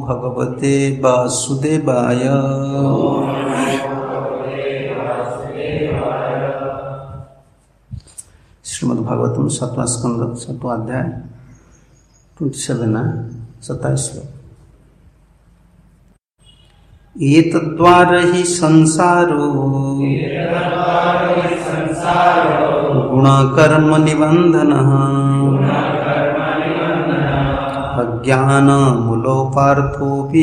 भगवते वासुदेवाय। श्रीमद्भागवतम 7वां स्कंद 7वां अध्याय 27 श्लोक। एतद्द्वारा हि संसारो गुणकर्म निबन्धनः अज्ञानमूलोपार्थोऽपि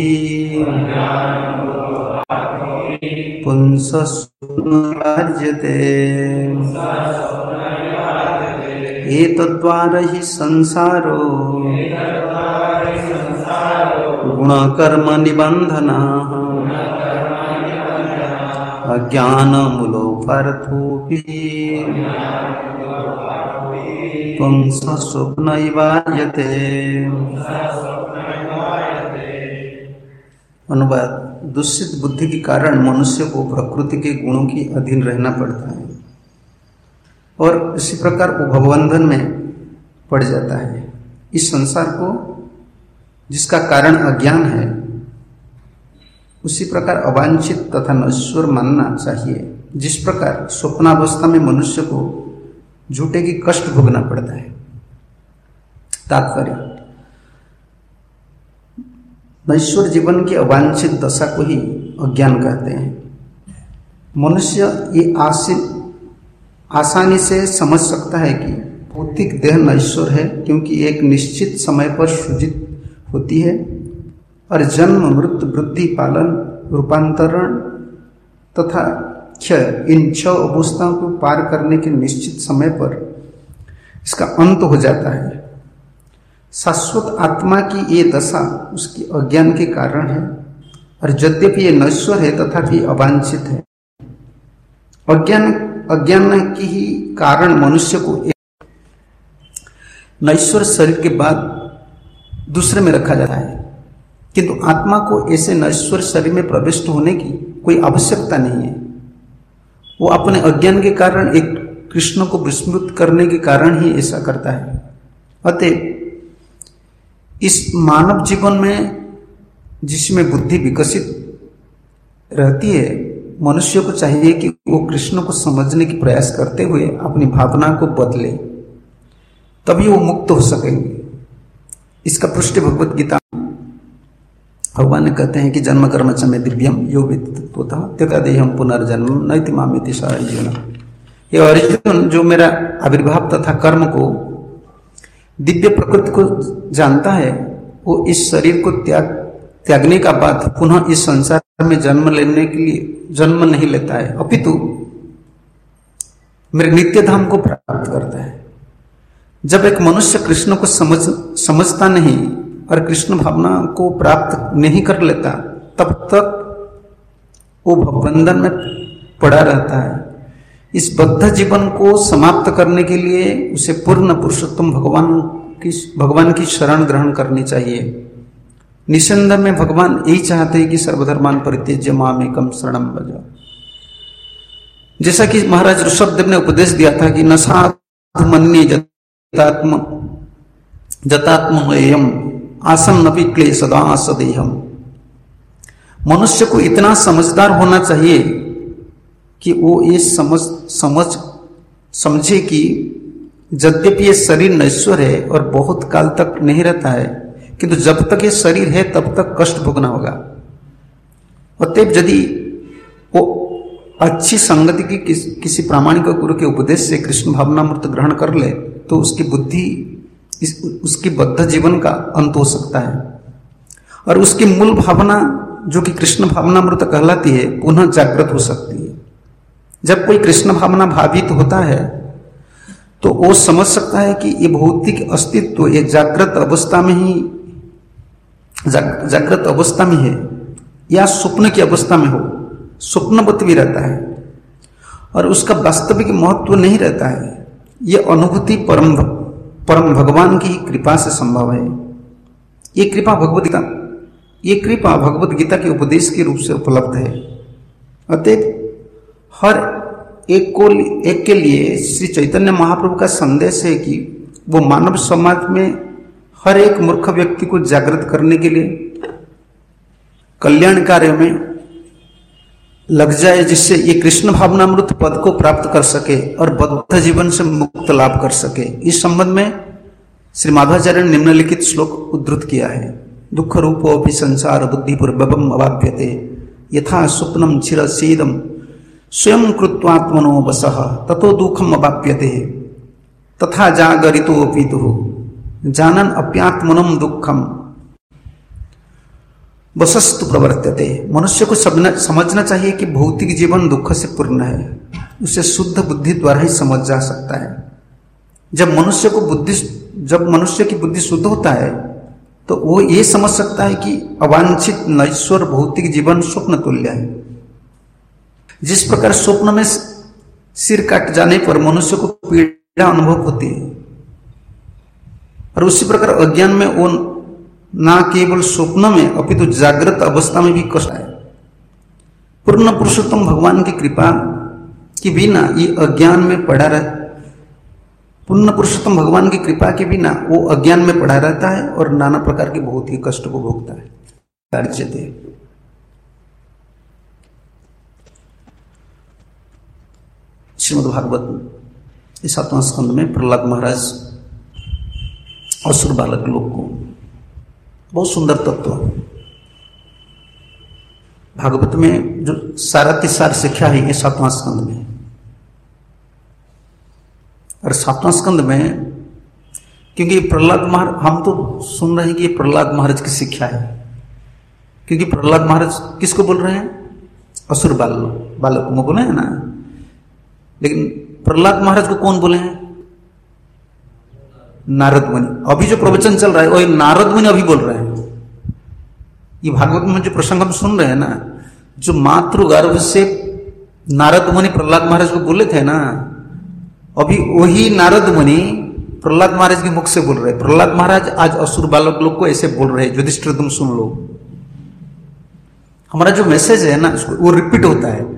पुंसस्सुनिवार्यते। एतद्द्वारा हि संसारो गुणकर्म निबन्धनः अज्ञानमूलोपार्थोऽपि पुंसस्सुनिवार्यते। अनुवाद: दूषित बुद्धि के कारण मनुष्य को प्रकृति के गुणों के अधीन रहना पड़ता है और इसी प्रकार वो भवबंधन में पड़ जाता है। इस संसार को जिसका कारण अज्ञान है उसी प्रकार अवांछित तथा नश्वर मानना चाहिए। जिस प्रकार स्वप्नावस्था में मनुष्य को झूठे की कष्ट भोगना पड़ता है। तात्पर्य: नश्वर जीवन की अवांछित दशा को ही अज्ञान कहते हैं। मनुष्य ये आसानी से समझ सकता है कि भौतिक देह नश्वर है, क्योंकि एक निश्चित समय पर सृजित होती है और जन्म मृत्यु वृद्धि पालन रूपांतरण तथा क्षय इन 6 अवस्थाओं को पार करने के निश्चित समय पर इसका अंत हो जाता है। शाश्वत आत्मा की ये दशा उसकी अज्ञान के कारण है और यद्यपि ये नश्वर है तथापि अवांछित है। अज्ञान की ही कारण मनुष्य को एक नश्वर शरीर के बाद दूसरे में रखा जाता है, किंतु आत्मा को ऐसे नश्वर शरीर में प्रविष्ट होने की कोई आवश्यकता नहीं है। वो अपने अज्ञान के कारण एक कृष्ण को विस्मृत करने के कारण ही ऐसा करता है। अतः इस मानव जीवन में जिसमें बुद्धि विकसित रहती है, मनुष्य को चाहिए कि वो कृष्ण को समझने की प्रयास करते हुए अपनी भावना को बदले, तभी वो मुक्त हो सकेंगे। इसका पुष्टि भगवत गीता भगवान ने कहते हैं कि जन्म कर्म च मे दिव्यम यो विद्युतः त्यक्तदेहं पुनर्जन्म नैति मामेति स अर्जुन। ये अर्जुन जो मेरा आविर्भाव तथा कर्म को दिव्य प्रकृति को जानता है, वो इस शरीर को त्यागने का बाद पुनः इस संसार में जन्म लेने के लिए जन्म नहीं लेता है, अपितु मेरे नित्य धाम को प्राप्त करता है। जब एक मनुष्य कृष्ण को समझता नहीं और कृष्ण भावना को प्राप्त नहीं कर लेता, तब तक वो भवबंधन में पड़ा रहता है। इस बद्ध जीवन को समाप्त करने के लिए उसे पूर्ण पुरुषोत्तम भगवान की शरण ग्रहण करनी चाहिए। निसंदेह में भगवान यही चाहते हैं कि सर्वधर्मान परित्यज्य मामेकं शरणं व्रज। जैसा कि महाराज ऋषभदेव ने उपदेश दिया था कि न साधु मन्ये जतात्मयम् आसन्नपि क्लेशदासदेहम्। मनुष्य को इतना समझदार होना चाहिए कि वो ये समझे कि यद्यपि ये शरीर नश्वर है और बहुत काल तक नहीं रहता है, किंतु जब तक ये शरीर है तब तक कष्ट भोगना होगा। अतएव यदि वो अच्छी संगति की किसी प्रामाणिक गुरु के उपदेश से कृष्ण भावनामृत ग्रहण कर ले तो उसकी बुद्धि उसकी बद्ध जीवन का अंत हो सकता है और उसकी मूल भावना जो कि कृष्ण भावनामृत कहलाती है पुनः जागृत हो सकती है। जब कोई कृष्ण भावना भावित होता है तो वो समझ सकता है कि ये भौतिक अस्तित्व ये जागृत अवस्था में है या स्वप्न की अवस्था में हो, स्वप्नवत भी रहता है और उसका वास्तविक महत्व नहीं रहता है। ये अनुभूति परम भगवान की कृपा से संभव है। ये कृपा भगवद गीता के उपदेश के रूप से उपलब्ध है। अतएव हर एक के लिए श्री चैतन्य महाप्रभु का संदेश है कि वो मानव समाज में हर एक मूर्ख व्यक्ति को जागृत करने के लिए कल्याण कार्य में लग जाए, जिससे ये कृष्ण भावनामृत पद को प्राप्त कर सके और बद्ध जीवन से मुक्त लाभ कर सके। इस संबंध में श्री माधवाचार्य ने निम्नलिखित श्लोक उद्धृत किया है। दुख रूपोऽपि संसार बुद्धिपूर्वकम् अवाप्यते यथा स्वप्नम चिरसीदम स्वयं कृत्वात्मनो वसः ततो दुःखम् अवाप्यते तथा जागरितोऽपि दुः जानन् अप्यात्मनं दुःखम् वसस्तु प्रवर्त्यते। मनुष्य को समझना चाहिए कि भौतिक जीवन दुख से पूर्ण है, उसे शुद्ध बुद्धि द्वारा ही समझ जा सकता है। जब मनुष्य की बुद्धि शुद्ध होता है तो वो ये समझ सकता है कि अवांछित नश्वर भौतिक जीवन स्वप्न तुल्य है। जिस प्रकार स्वप्न में सिर काट जाने पर मनुष्य को पीड़ा अनुभव होती है, और उसी प्रकार अज्ञान में वो ना केवल स्वप्न में अपितु जागृत अवस्था में भी कष्ट है। पूर्ण पुरुषोत्तम भगवान की कृपा के बिना ये अज्ञान में पड़ा रहता, पूर्ण पुरुषोत्तम भगवान की कृपा के बिना वो अज्ञान में पड़ा रहता है और नाना प्रकार के बहुत ही कष्ट को भोगता है। कार्य श्रीमद्भागवत इस 7वां स्कंद में प्रहलाद महाराज असुर बालक लोग को बहुत सुंदर तत्व भागवत में जो सारातिसार शिक्षा है ये 7वां स्कंद में। और 7वां स्कंद में क्योंकि प्रहलाद महाराज, हम तो सुन रहे हैं कि ये प्रहलाद महाराज की शिक्षा है, क्योंकि प्रहलाद महाराज किसको बोल रहे हैं? असुर बालक को बोले हैं ना। लेकिन प्रहलाद महाराज को कौन बोले हैं? नारद मुनि। अभी जो प्रवचन चल रहा है वही नारद मुनि अभी बोल रहे हैं। ये भागवत में जो प्रसंग हम सुन रहे हैं ना, जो मातृगर्भ से नारद मुनि प्रहलाद महाराज को बोले थे ना, अभी वही नारद मुनि प्रहलाद महाराज के मुख से बोल रहे हैं। प्रहलाद महाराज आज असुर बालक लोग को ऐसे बोल रहे हैं, युधिष्ठिर तुम सुन लो। हमारा जो मैसेज है ना वो रिपीट होता है,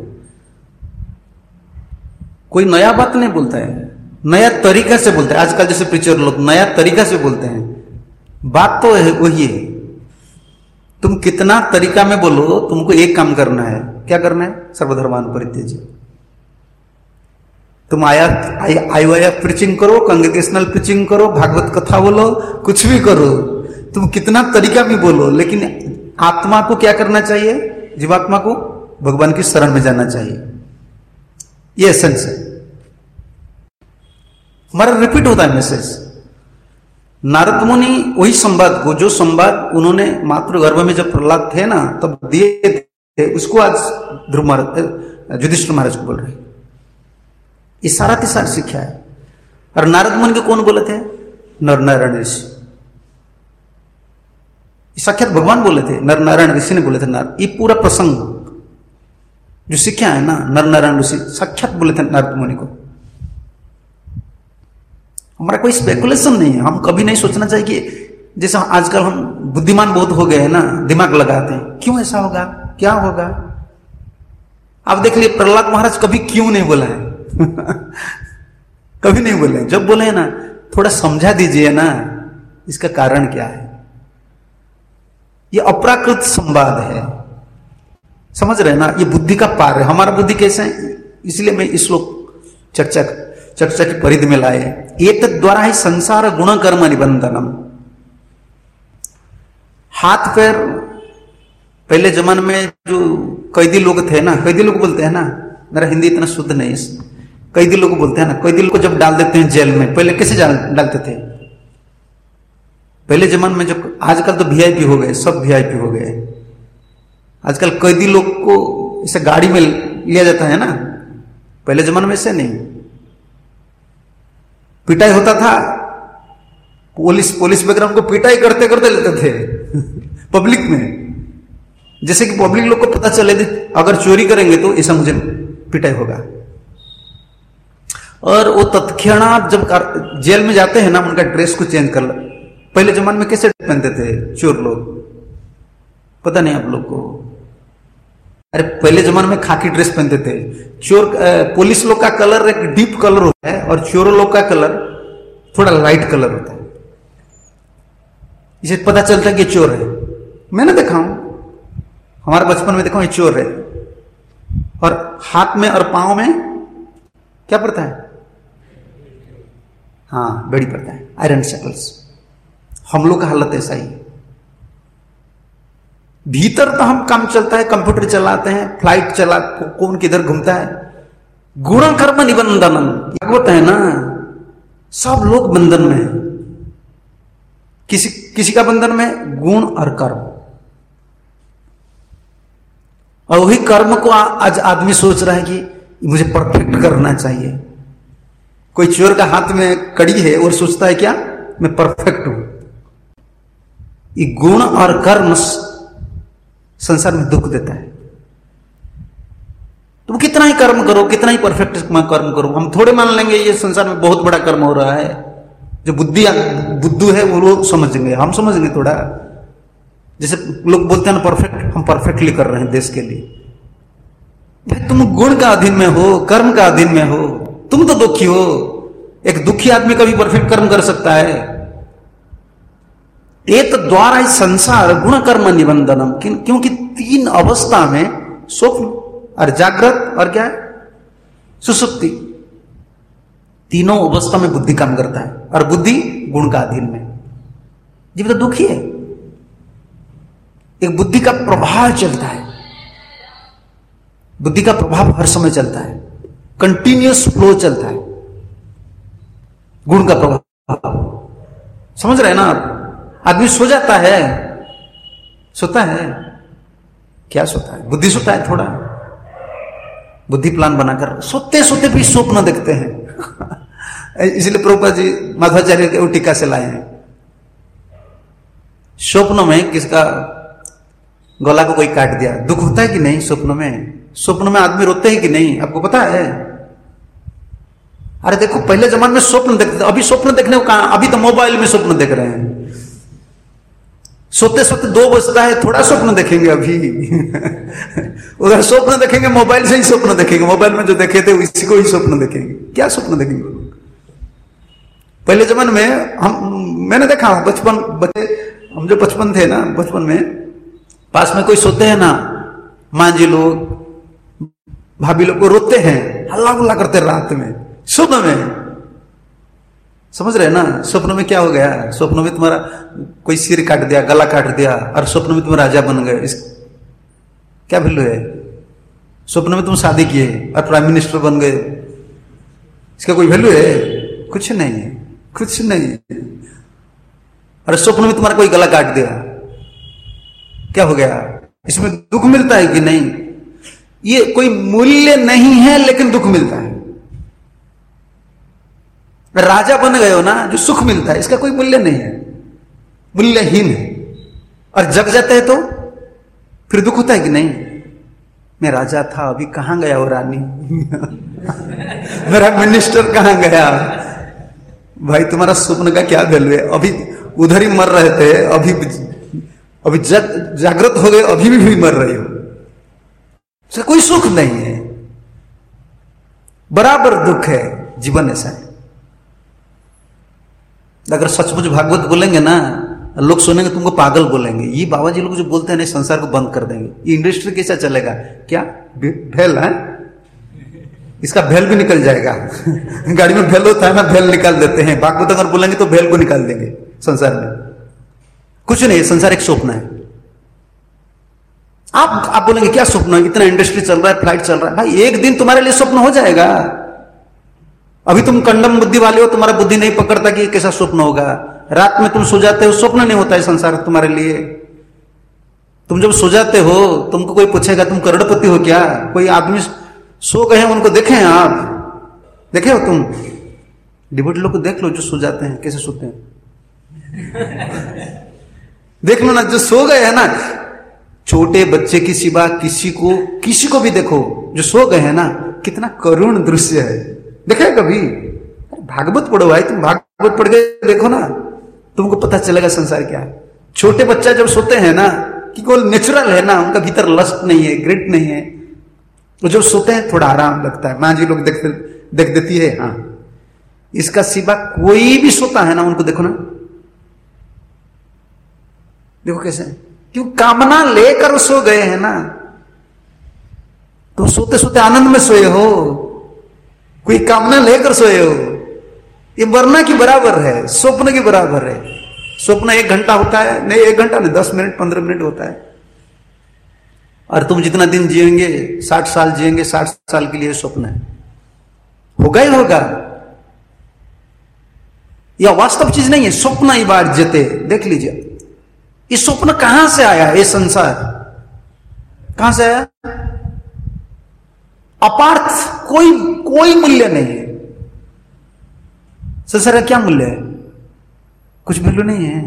कोई नया बात नहीं बोलता है, नया तरीका से बोलते हैं। आजकल जैसे प्रीचर लोग नया तरीका से बोलते हैं, बात तो है वही है। तुम कितना तरीका में बोलो, तुमको एक काम करना है। क्या करना है? सर्वधर्मान परित्यज्य। तुम आया प्रीचिंग करो, कांग्रेगेशनल प्रीचिंग करो, भागवत कथा बोलो, कुछ भी करो, तुम कितना तरीका भी बोलो, लेकिन आत्मा को क्या करना चाहिए? जीवात्मा को भगवान की शरण में जाना चाहिए। ये एसेंस है। हमारा रिपीट होता है मैसेज। नारद मुनि वही संवाद को, जो संवाद उन्होंने मातृगर्भ में जब प्रहलाद थे ना तब दिए थे, उसको आज ध्रुव महाराज, युधिष्ठिर महाराज को बोल रहे। ये सारा तिसार शिक्षा है। और नारद मुनि को कौन बोले थे? नर नारायण ऋषि। साक्षात भगवान बोले थे, नर नारायण ऋषि ने बोले थे। ये पूरा प्रसंग जो शिक्षा है ना, नर नारायण ऋषि साक्षात बोले थे नारद मुनि को। हमारा कोई स्पेकुलेशन नहीं है। हम कभी नहीं सोचना चाहिए कि जैसे आजकल हम बुद्धिमान बहुत हो गए हैं ना, दिमाग लगाते हैं, क्यों ऐसा होगा, क्या होगा। आप देख लिए प्रहलाद महाराज कभी क्यों नहीं बोला है कभी नहीं बोले। जब बोले ना थोड़ा समझा दीजिए ना इसका कारण क्या है। ये अपराकृत संवाद है, समझ रहे ना, ये बुद्धि का पार है। हमारा बुद्धि कैसे है, इसलिए मैं इस श्लोक चर्चा की परिधि में लाए। एक द्वारा ही संसार गुण कर्म निबंधनम। हाथ पैर, पहले जमाने में जो कैदी लोग थे ना, कैदी लोग बोलते हैं ना, मेरा हिंदी इतना शुद्ध नहीं है, कैदी लोग बोलते हैं ना, कैदी लोग को जब डाल देते हैं जेल में, पहले कैसे डालते थे? पहले जमाने में जो, आजकल तो वीआईपी हो गए, सब वीआईपी हो गए। आजकल कैदी लोग को इसे गाड़ी में लिया जाता है ना, पहले जमाने में ऐसे नहीं। पिटाई होता था, पुलिस बैकग्राउंड को पिटाई करते करते लेते थे पब्लिक में, जैसे कि पब्लिक लोग को पता चले अगर चोरी करेंगे तो ऐसा मुझे पिटाई होगा। और वो तत्क्षणात जब जेल में जाते हैं ना, उनका ड्रेस को चेंज कर। पहले जमाने में कैसे पहनते थे चोर लोग, पता नहीं आप लोग को? अरे पहले जमाने में खाकी ड्रेस पहनते थे चोर। पुलिस लोग का कलर एक डीप कलर होता है और चोरों लोग का कलर थोड़ा लाइट कलर होता है। इसे पता चलता है कि चोर है। मैंने देखा हूं, हमारे बचपन में देखो ये चोर है, और हाथ में और पांव में क्या पड़ता है? हाँ, बेड़ी पड़ता है, आयरन शैकल्स। हम लोग का हालत ऐसा ही है। भीतर तो हम काम चलता है, कंप्यूटर चलाते हैं, फ्लाइट चला, कौन किधर घूमता है। गुण कर्म निबंधनम, भागवत है ना, सब लोग बंधन में है। किसी का बंधन में गुण और कर्म, और वही कर्म को आज आदमी सोच रहा है कि मुझे परफेक्ट करना चाहिए। कोई चोर का हाथ में कड़ी है और सोचता है क्या, मैं परफेक्ट हूं। ये गुण और कर्म संसार में दुख देता है। तुम कितना ही कर्म करो, कितना ही परफेक्ट कर्म करो, हम थोड़े मान लेंगे ये संसार में बहुत बड़ा कर्म हो रहा है। जो बुद्धू है वो लोग समझेंगे, हम समझेंगे थोड़ा। जैसे लोग बोलते हैं ना परफेक्ट, हम परफेक्टली कर रहे हैं देश के लिए। भाई तुम गुण का अधीन में हो, कर्म का अधीन में हो, तुम तो दुखी हो। एक दुखी आदमी कभी परफेक्ट कर्म कर सकता है? एक द्वारा संसार गुण कर्म निबंधनम, क्योंकि तीन अवस्था में, स्वप्न और जागृत और क्या है, सुसुप्ति, तीनों अवस्था में बुद्धि काम करता है, और बुद्धि गुण का अधीन में। जीव तो दुखी है। एक बुद्धि का प्रभाव चलता है, बुद्धि का प्रभाव हर समय चलता है, कंटिन्यूअस फ्लो चलता है, गुण का प्रभाव। समझ रहे हैं ना आप? आदमी सो जाता है, सोता है, क्या सोता है? बुद्धि सोता है थोड़ा, बुद्धि प्लान बनाकर सोते सोते भी स्वप्न देखते हैं। इसलिए प्रभुपाद जी माधवाचार्य के टीका से लाए हैं। स्वप्न में किसका गला को कोई काट दिया, दुख होता है कि नहीं? स्वप्न में आदमी रोते हैं कि नहीं? आपको पता है? अरे देखो, पहले जमाने में स्वप्न देखते थे, अभी स्वप्न देखने को कहां? अभी तो मोबाइल में स्वप्न देख रहे हैं। सोते सोते 2 बजता है, थोड़ा स्वप्न देखेंगे अभी। उधर स्वप्न देखेंगे, मोबाइल से ही स्वप्न देखेंगे, मोबाइल में जो देखे थे उसी को ही स्वप्न देखेंगे। क्या स्वप्न देखेंगे लोग? पहले जमाने में मैंने देखा बच्चे, हम जो बचपन थे ना, बचपन में पास में कोई सोते हैं ना, मां जी लोग, भाभी लोग को रोते हैं, हल्ला गुल्ला करते रात में, स्वप्न में। समझ रहे ना? स्वप्न में क्या हो गया? स्वप्न में तुम्हारा कोई सिर काट दिया, गला काट दिया, और स्वप्न में तुम राजा बन गए। क्या वैल्यू है? स्वप्न में तुम शादी किए और प्राइम मिनिस्टर बन गए, इसका कोई वैल्यू है? कुछ नहीं है, कुछ नहीं है। और स्वप्न में तुम्हारा कोई गला काट दिया, क्या हो गया? इसमें दुख मिलता है कि नहीं? ये कोई मूल्य नहीं है, लेकिन दुख मिलता है। राजा बन गए हो ना, जो सुख मिलता है, इसका कोई मूल्य नहीं है, मूल्यहीन है। और जग जाते हैं तो फिर दुख होता है कि नहीं? मैं राजा था, अभी कहां गया वो रानी? मेरा मिनिस्टर कहां गया? भाई तुम्हारा स्वप्न का क्या वैल्यू है? अभी उधर ही मर रहे थे, अभी जागृत हो गए, अभी भी मर रहे हो, इसका कोई सुख नहीं है, बराबर दुख है। जीवन ऐसा है। अगर सचमुच भागवत बोलेंगे ना, लोग सुनेंगे तुमको पागल बोलेंगे। ये बाबा जी लोग जो बोलते हैं ना, संसार को बंद कर देंगे, ये इंडस्ट्री कैसा चलेगा? क्या भेल है? इसका भेल भी निकल जाएगा। गाड़ी में भेल होता है ना, भेल निकाल देते हैं। भागवत अगर बोलेंगे तो भेल को निकाल देंगे संसार में। कुछ नहीं, संसार एक स्वप्न है। आप बोलेंगे क्या स्वप्न है? इतना इंडस्ट्री चल रहा है, फ्लाइट चल रहा है। भाई एक दिन तुम्हारे लिए स्वप्न हो जाएगा। अभी तुम कंडम बुद्धि वाले हो, तुम्हारा बुद्धि नहीं पकड़ता कि कैसा स्वप्न होगा। रात में तुम सो जाते हो, स्वप्न नहीं होता है संसार तुम्हारे लिए। तुम जब सो जाते हो, तुमको कोई पूछेगा तुम करोड़पति हो क्या? कोई आदमी सो गए हैं, उनको देखे हैं आप? देखे हो तुम? डिवोटी लोग को देख लो जो सो जाते हैं, कैसे सोते हैं। देख लो ना, जो सो गए हैं ना, छोटे बच्चे की सिवा किसी को भी देखो जो सो गए हैं ना, कितना करुण दृश्य है। देखे कभी? भागवत पढ़ो भाई, तुम भागवत पढ़ के देखो ना, तुमको पता चलेगा संसार क्या है। छोटे बच्चा जब सोते हैं ना, कि केवल नेचुरल है ना, उनका भीतर लस्ट नहीं है, ग्रिट नहीं है, तो जब सोते हैं थोड़ा आराम लगता है। माँ जी लोग देख देती है। हाँ, इसका सिवा कोई भी सोता है ना, उनको देखो ना, देखो कैसे क्यों? कामना लेकर सो गए हैं ना। तुम सोते सोते आनंद में सोए हो, कोई कामना लेकर सोए हो। ये मरना की बराबर है, स्वप्न की बराबर है। स्वप्न 1 घंटा होता है, नहीं 1 घंटा नहीं, 10 मिनट 15 मिनट होता है। और तुम जितना दिन जिएंगे, 60 साल जिएंगे, 60 साल के लिए स्वप्न है, होगा ही होगा। यह वास्तव चीज नहीं है, स्वप्न ही बार जते। देख लीजिए ये स्वप्न कहां से आया, ये संसार कहां से आया? अपार्थ, कोई मूल्य नहीं है। संसार का क्या मूल्य है? कुछ वैल्यू नहीं है।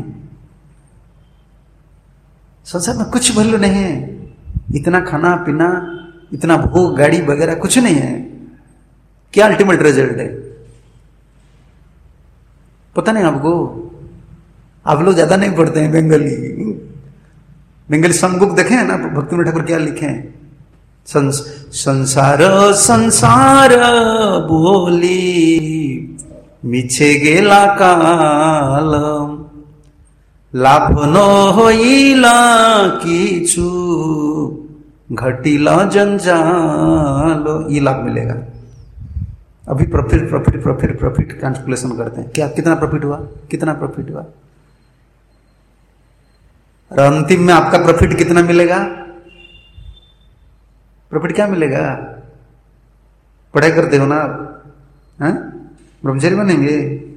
संसार में कुछ वैल्यू नहीं है। इतना खाना पीना, इतना भोग, गाड़ी वगैरह कुछ नहीं है। क्या अल्टीमेट रिजल्ट है? पता नहीं आपको? आप लोग ज्यादा नहीं पढ़ते हैं बंगाली सॉन्ग बुक देखे हैं ना, भक्ति ठाकुर क्या लिखे हैं? संसार संसार बोली मिछे गेला काल, लाभ न होइला किछु घटिला जंजाल। ये लाभ मिलेगा। अभी profit profit profit profit calculation करते हैं, क्या कितना प्रॉफिट हुआ, कितना प्रॉफिट हुआ, और अंतिम में आपका प्रॉफिट कितना मिलेगा? प्रॉफिट क्या मिलेगा? पढ़ाई करते हो ना आप, ब्रह्मचारी बनेंगे?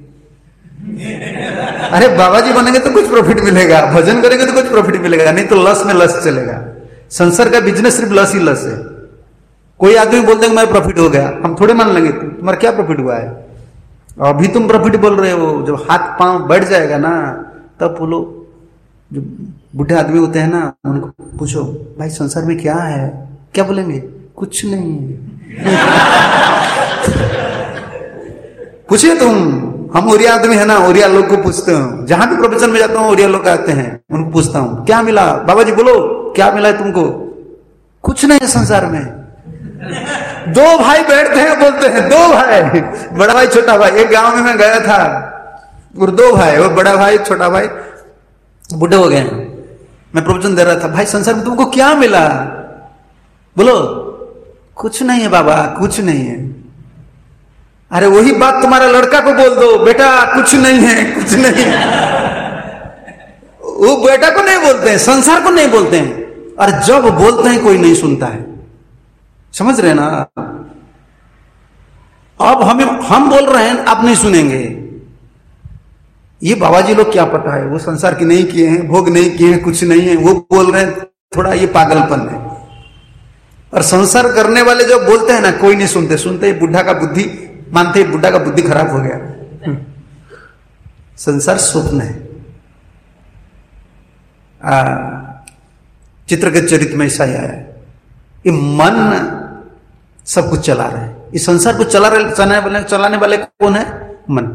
अरे बाबा जी बनेंगे तो कुछ प्रॉफिट मिलेगा, भजन करेंगे तो कुछ प्रॉफिट मिलेगा, नहीं तो लस में लस चलेगा। संसार का बिजनेस सिर्फ लस ही लस है। कोई आदमी बोलते हैं मेरा प्रॉफिट हो गया, हम थोड़े मान लेंगे तुम्हारा क्या प्रॉफिट हुआ है। अभी तुम प्रॉफिट बोल रहे हो, जब हाथ पांव बढ़ जाएगा ना, तब बोलो। जो बूढ़े आदमी होते हैं ना, उनको पूछो भाई संसार में क्या है, क्या बोलेंगे? कुछ नहीं है। पूछिए तुम, हम ओरिया आदमी है ना, ओरिया लोग को पूछते हूँ, जहां भी प्रवचन में जाता हूँ ओरिया लोग आते हैं, उनको पूछता हूँ क्या मिला बाबा जी, बोलो क्या मिला है तुमको? कुछ नहीं है संसार में। 2 भाई बैठते हैं, बोलते हैं 2 भाई, बड़ा भाई छोटा भाई। एक गांव में मैं गया था, और 2 भाई, वो बड़ा भाई छोटा भाई बूढ़े हो गए। मैं प्रवचन दे रहा था, भाई संसार में तुमको क्या मिला? बोलो कुछ नहीं है बाबा, कुछ नहीं है। अरे वही बात तुम्हारा लड़का को बोल दो, बेटा कुछ नहीं है, कुछ नहीं है। वो बेटा को नहीं बोलते हैं, संसार को नहीं बोलते हैं, और जब बोलते हैं कोई नहीं सुनता है। समझ रहे ना? अब हम बोल रहे हैं, आप नहीं सुनेंगे। ये बाबा जी लोग क्या पता है, वो संसार की नहीं किए हैं, भोग नहीं किए हैं, कुछ नहीं है, वो बोल रहे हैं, थोड़ा ये पागलपन है। और संसार करने वाले जो बोलते हैं ना, कोई नहीं सुनते। सुनते ही बुढ़ा का बुद्धि मानते, बुढ़ा का बुद्धि खराब हो गया। संसार स्वप्न है। चित्र के चरित्र में ऐसा ही आया है। ये मन सब कुछ चला रहा है, इस संसार को चलाने वाले कौन है? मन।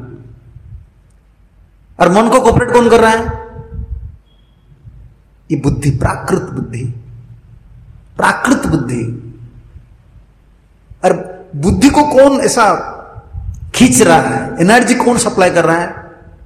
और मन को कॉपरेट कौन कर रहा है? ये बुद्धि, प्राकृत बुद्धि, प्राकृत बुद्धि। और बुद्धि को कौन ऐसा खींच रहा है, एनर्जी कौन सप्लाई कर रहा है?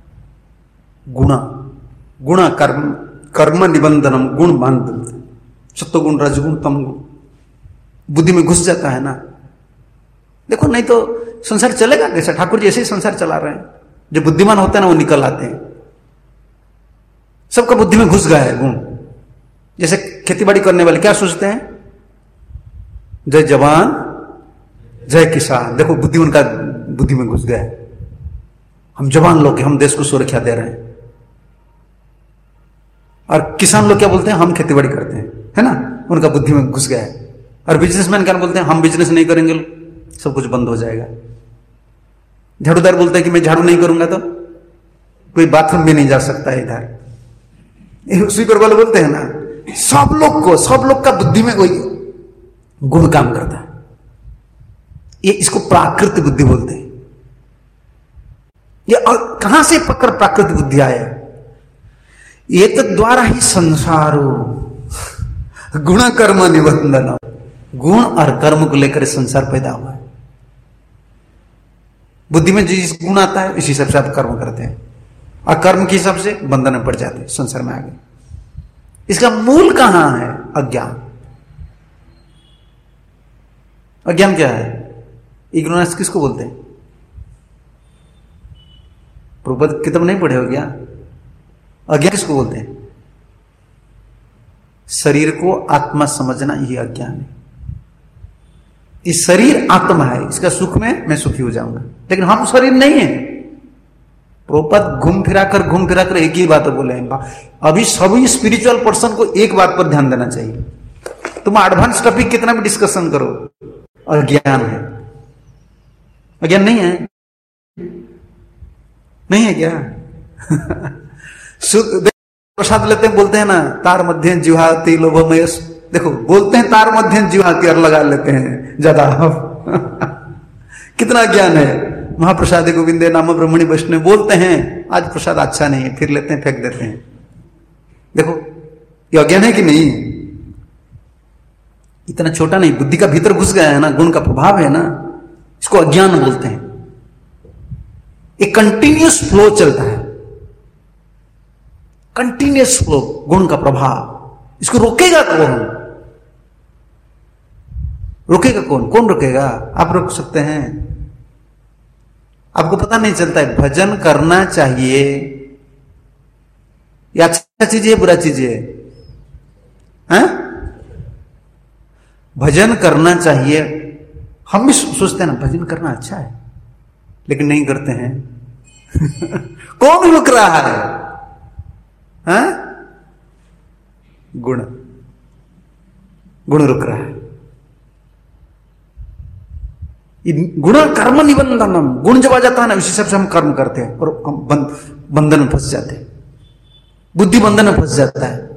गुण कर्म निबंधनम, गुण बांध, सत्वगुण रजगुण तमगुण बुद्धि में घुस जाता है ना। देखो नहीं तो संसार चलेगा कैसा? ठाकुर जी ऐसे ही संसार चला रहे हैं। जो बुद्धिमान होते हैं ना, वो निकल आते हैं। सबका बुद्धि में घुस गया है गुण। जैसे खेतीबाड़ी करने वाले क्या सोचते हैं? जय जवान जय किसान। देखो बुद्धि उनका बुद्धि में घुस गया है। हम जवान लोग, हम देश को सुरक्षा दे रहे हैं। और किसान लोग क्या बोलते हैं? हम खेतीबाड़ी करते हैं, है ना, उनका बुद्धि में घुस गया है। और बिजनेसमैन क्या बोलते हैं? हम बिजनेस नहीं करेंगे, सब कुछ बंद हो जाएगा। झाड़ूदार बोलता है कि मैं झाड़ू नहीं करूंगा तो कोई बाथरूम भी नहीं जा सकता है इधर। स्वीपर वाले बोलते हैं ना, सब लोग का बुद्धि में वही गुण काम करता है। ये इसको प्राकृतिक बुद्धि बोलते हैं। ये कहां से पकड़ प्राकृतिक बुद्धि आया? ये तो द्वारा ही संसारो गुण कर्म निबंधन। गुण और कर्म को लेकर संसार पैदा हुआ है। बुद्धि में जिस गुण आता है इसी हिसाब से आप कर्म करते हैं, और कर्म के हिसाब से बंधन में पड़ जाते हैं, संसार में आ गए। इसका मूल कहां है? अज्ञान। अज्ञान क्या है? इग्नोरेंस किसको बोलते हैं? प्रभुपद किताब नहीं पढ़े हो क्या? अज्ञान किसको बोलते हैं? शरीर को आत्मा समझना यही अज्ञान है। इस शरीर आत्मा है, इसका सुख में मैं सुखी हो जाऊंगा, लेकिन हम शरीर नहीं है। प्रभुपद घूम फिराकर एक ही बात बोले हैं। अभी सभी स्पिरिचुअल पर्सन को एक बात पर ध्यान देना चाहिए। तुम एडवांस टॉपिक कितना भी डिस्कशन करो, अज्ञान है। अज्ञान नहीं है? नहीं है क्या? प्रसाद लेते हैं, बोलते हैं ना, तार मध्य जिह्वा लोभमय। देखो बोलते हैं तार मध्य जिह्वा के और लगा लेते हैं ज्यादा। कितना ज्ञान है। महाप्रसाद गोविंदे नाम ब्रह्मणि वैष्णव बोलते हैं, आज प्रसाद अच्छा नहीं है, फिर लेते हैं फेंक देते हैं। देखो ये अज्ञान है कि नहीं? इतना छोटा नहीं, बुद्धि का भीतर घुस गया है ना, गुण का प्रभाव है ना, इसको अज्ञान बोलते हैं। एक कंटिन्यूअस फ्लो चलता है, कंटिन्यूअस फ्लो, गुण का प्रभाव। इसको रोकेगा कौन? रोकेगा कौन? कौन रोकेगा? आप रोक सकते हैं? आपको पता नहीं चलता है भजन करना चाहिए या अच्छा चीज है बुरा चीज है? भजन करना चाहिए। हम भी सोचते हैं ना भजन करना अच्छा है, लेकिन नहीं करते हैं। कौन रुक रहा है? गुण रुक रहा है। गुण कर्म निबंधनम, गुण जब आ जाता है ना, उसी हिसाब से हम कर्म करते हैं और हम बंधन में फंस जाते हैं, बुद्धि बंधन में फंस जाता है।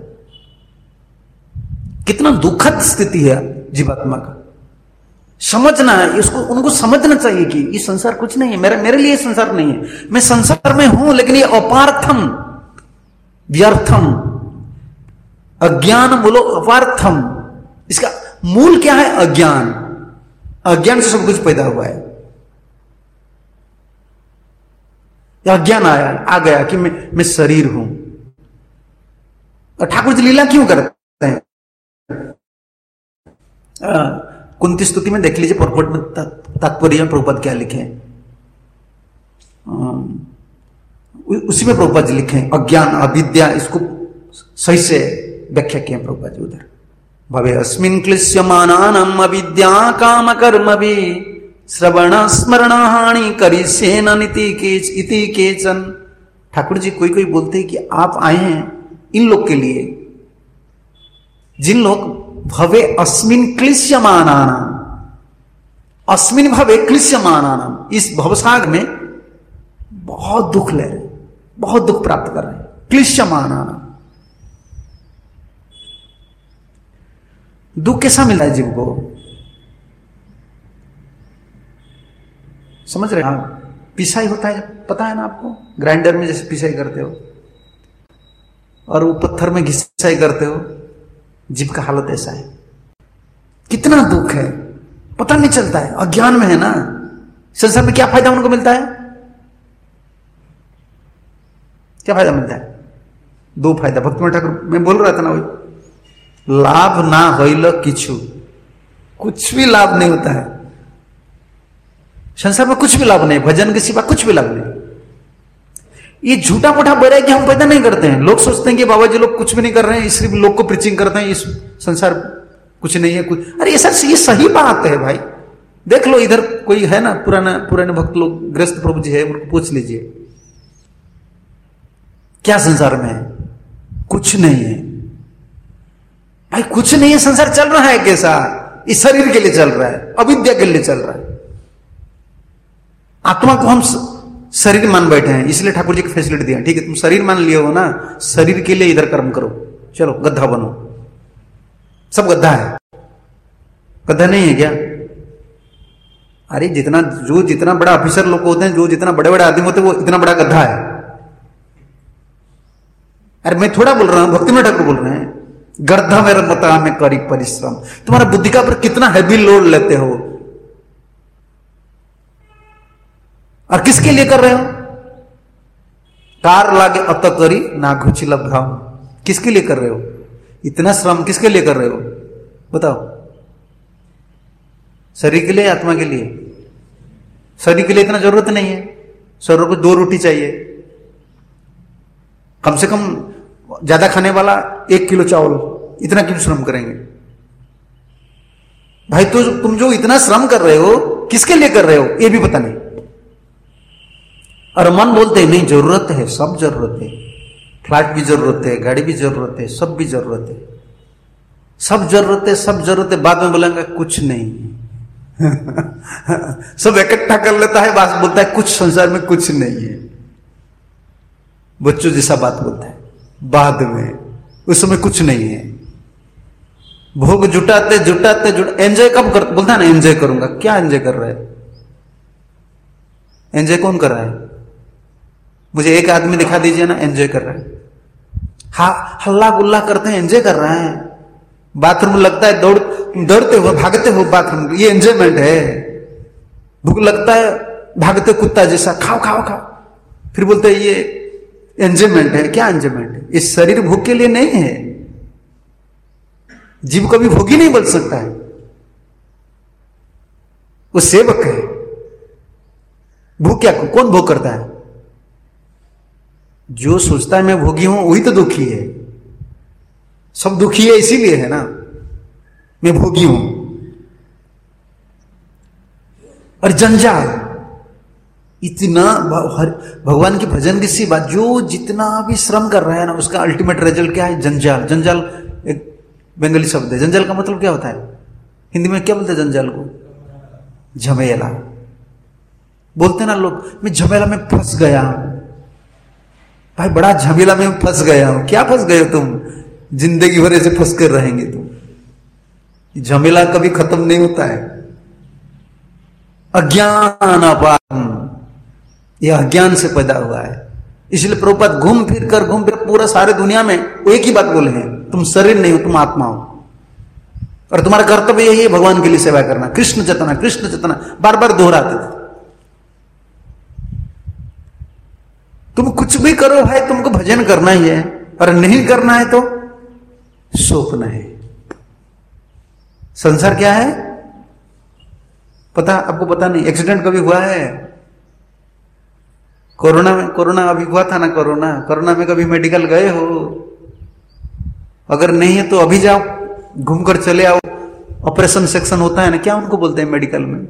कितना दुखद स्थिति है जीवात्मा का। समझना है इसको, उनको समझना चाहिए कि ये संसार कुछ नहीं है, मेरे लिए संसार नहीं है। मैं संसार में हूं, लेकिन ये अपार्थम व्यर्थम, अज्ञान बोलो अपार्थम। इसका मूल क्या है? अज्ञान। अज्ञान से सब कुछ पैदा हुआ है। अज्ञान आ गया कि मैं शरीर हूं। और ठाकुर जी लीला क्यों करते हैं? कुंती स्तुति में देख लीजिए, पॉइंट में तात्पर्य प्रभुपद क्या लिखे, उसी में प्रभुपद जी लिखे अज्ञान अविद्या, इसको सही से व्याख्या किए प्रभुपद जी उधर। भवे अस्मिन् क्लिश्यमानानाम् अविद्या काम कर्म भी श्रवण स्मरण हानि करिष्येन इति केचन। ठाकुर जी कोई बोलते हैं कि आप आए हैं इन लोग के लिए जिन लोग भवे अस्मिन् क्लिश्यमानानाम्, अस्मिन् भवे क्लिश्यमानानाम्, इस भवसागर में बहुत दुख ले रहे, बहुत दुख प्राप्त कर रहे हैं। क्लिश्यमानानाम्, दुख कैसा मिल रहा है जीव को? समझ रहे हैं? पिसाई होता है, पता है ना आपको, ग्राइंडर में जैसे पिसाई करते हो और वो पत्थर में घिसाई करते हो, जीव का हालत ऐसा है। कितना दुख है, पता नहीं चलता है, अज्ञान में है ना। संसार में क्या फायदा उनको मिलता है? क्या फायदा मिलता है? दो फायदा। भक्तिमय ठाकुर मैं बोल रहा था ना, वही लाभ ना होइल किछु, कुछ भी लाभ नहीं होता है संसार में, कुछ भी लाभ नहीं, भजन के सिवा कुछ भी लाभ नहीं। ये झूठा मोटा वैराग्य हम पैदा नहीं करते हैं। लोग सोचते हैं कि बाबा जी लोग कुछ भी नहीं कर रहे हैं, सिर्फ लोग को प्रीचिंग करते हैं, इस संसार कुछ नहीं है कुछ। अरे ये सही बात है भाई। देख लो इधर कोई है ना पुराने भक्त लोग, ग्रस्त प्रभु जी है, उनको पूछ लीजिए क्या संसार में है? कुछ नहीं है भाई, कुछ नहीं है। संसार चल रहा है कैसा? इस शरीर के लिए चल रहा है, अविद्या के लिए चल रहा है। आत्मा को हम शरीर मान बैठे हैं, इसलिए ठाकुर जी की फैसिलिटी दिया, ठीक है तुम शरीर मान लिए हो ना, शरीर के लिए इधर कर्म करो, चलो गधा बनो। सब गधा है, गधा नहीं है क्या? अरे जितना बड़ा ऑफिसर लोग होते हैं, जो जितना बड़े बड़े आदमी होते हैं, वो इतना बड़ा गधा है। अरे मैं थोड़ा बोल रहा हूं, भक्तिमय ठाकुर बोल रहे हैं, गर्धा मेरा मता में करी परिश्रम। तुम्हारा बुद्धि का पर कितना हैवी लोड लेते हो और किसके लिए कर रहे हो? कार लागे अत करी ना घुचिला भ्रम, किसके लिए कर रहे हो? इतना श्रम किसके लिए कर रहे हो बताओ? शरीर के लिए, आत्मा के लिए? शरीर के लिए इतना जरूरत नहीं है। शरीर को 2 रोटी चाहिए कम से कम। ज्यादा खाने वाला 1 किलो चावल, इतना क्यों श्रम करेंगे भाई? तो तुम जो इतना श्रम कर रहे हो किसके लिए कर रहे हो ये भी पता नहीं। और मन बोलते हैं नहीं, जरूरत है, सब जरूरत है, फ्लैट भी जरूरत है, गाड़ी भी जरूरत है, सब भी जरूरत है, सब जरूरत है, सब जरूरत है। बाद में बोलेंगे कुछ नहीं सब इकट्ठा कर लेता है, बात बोलता है कुछ संसार में कुछ नहीं है। बच्चों जैसा बात बोलता है बाद में, उस समय कुछ नहीं है। भोग जुटाते जुटाते एंजॉय कब कर, बोलता है ना एंजॉय करूंगा। क्या एंजॉय कर रहा है? एंजॉय कौन कर रहा है? मुझे एक आदमी दिखा दीजिए ना एंजॉय कर रहा है। हल्ला गुल्ला करते हैं, एंजॉय कर रहा है। बाथरूम लगता है, दौड़ते हो, भागते हो बाथरूम, ये एंजॉयमेंट है। भूख लगता है, भागते कुत्ता जैसा, खाओ खाओ खाओ, फिर बोलते हैं ये एंजॉयमेंट है। क्या एंजॉयमेंट है? इस शरीर भूख के लिए नहीं है। जीव कभी भोगी नहीं बन सकता है, वो सेवक है। भूख क्या, कौन भोग करता है? जो सोचता है मैं भोगी हूं वही तो दुखी है। सब दुखी है इसीलिए है ना, मैं भोगी हूं। और जंजाल इतना, भगवान के भजन की सी बात, जो जितना भी श्रम कर रहा है ना उसका अल्टीमेट रिजल्ट क्या है? जंजाल। जंजाल एक बंगाली शब्द है। जंजाल का मतलब क्या होता है? हिंदी में क्या बोलते हैं जंजाल को? झमेला। बोलते ना लोग, मैं झमेला में फंस गया। भाई बड़ा झमेला में फंस गया हूं। क्या फंस गए हो तुम? जिंदगी भर ऐसे फंस कर रहेंगे तुम। झमेला कभी खत्म नहीं होता है। अज्ञान अपारम, यह अज्ञान से पैदा हुआ है। इसलिए प्रभुपाद घूम फिर पूरा सारे दुनिया में वो एक ही बात बोले हैं, तुम शरीर नहीं हो, तुम आत्मा हो। और तुम्हारा कर्तव्य यही है भगवान के लिए सेवा करना। कृष्ण चेतना, कृष्ण चेतना, बार बार दोहराते थे। तुम कुछ भी करो भाई, तुमको भजन करना ही है, और नहीं करना है तो स्वप्न है। संसार क्या है पता आपको? पता नहीं। एक्सीडेंट कभी हुआ है? कोरोना में, कोरोना अभी हुआ था ना, कोरोना में कभी मेडिकल गए हो? अगर नहीं है तो अभी जाओ, घूमकर चले आओ। ऑपरेशन सेक्शन होता है ना, क्या उनको बोलते हैं मेडिकल में?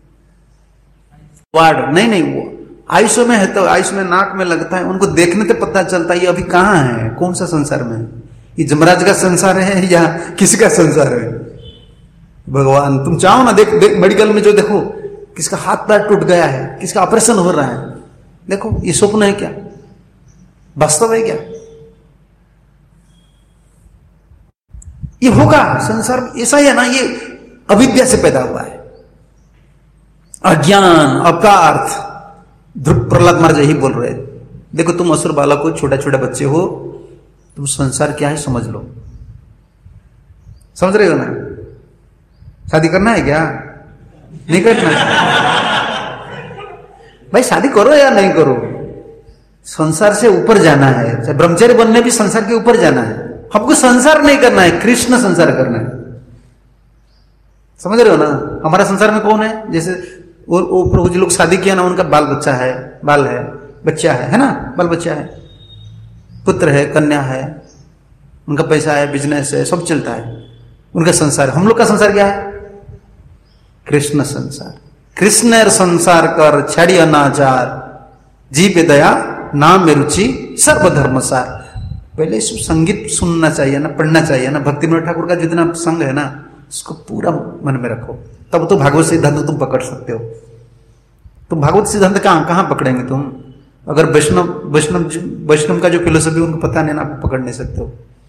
वार्ड नहीं, वो आयुष्य में है तो आयुष्य में नाक में लगता है, उनको देखने से पता चलता है ये अभी कहां है, कौन सा संसार में है। ये जमराज का संसार है या किसका संसार है? भगवान, तुम चाहो ना, देख मेडिकल में जो देखो, किसका हाथ पैर टूट गया है, किसका ऑपरेशन हो रहा है, देखो ये स्वप्न है क्या, वास्तव है क्या? ये होगा संसार ऐसा ही है ना, ये अविद्या से पैदा हुआ है। अज्ञान, अपार्थ। ध्रुव प्रहलाद महाराज यही बोल रहे, देखो तुम असुर बालक हो, छोटे छोटे बच्चे हो, तुम संसार क्या है समझ लो। समझ रहे हो ना? शादी करना है क्या? नहीं करना भाई, शादी करो या नहीं करो, संसार से ऊपर जाना है। ब्रह्मचारी बनने भी संसार के ऊपर जाना है। हमको संसार नहीं करना है, कृष्ण संसार करना है। समझ रहे हो ना? हमारा संसार में कौन है? जैसे वो प्रभु जी लोग शादी किया ना, उनका बाल बच्चा है, बाल है, बच्चा है ना, बाल बच्चा है, पुत्र है, कन्या है, उनका पैसा है, बिजनेस है, सब चलता है, उनका संसार। हम लोग का संसार क्या है? कृष्ण संसार। कृष्ण संसार कर छड़ी अनाचार, जी पे दया नाम में रुचि सर्वधर्मसार। पहले सब संगीत सुनना चाहिए ना, पढ़ना चाहिए ना। भक्ति विनोद ठाकुर का जितना संग है ना, उसको पूरा मन में रखो, तब तो भागवत सिद्धांत तुम पकड़ सकते हो। तुम भागवत सिद्धांत कहां पकड़ेंगे तुम? अगर वैष्णव का जो फिलोसफी उनको पता नहीं ना, आप पकड़ नहीं सकते हो।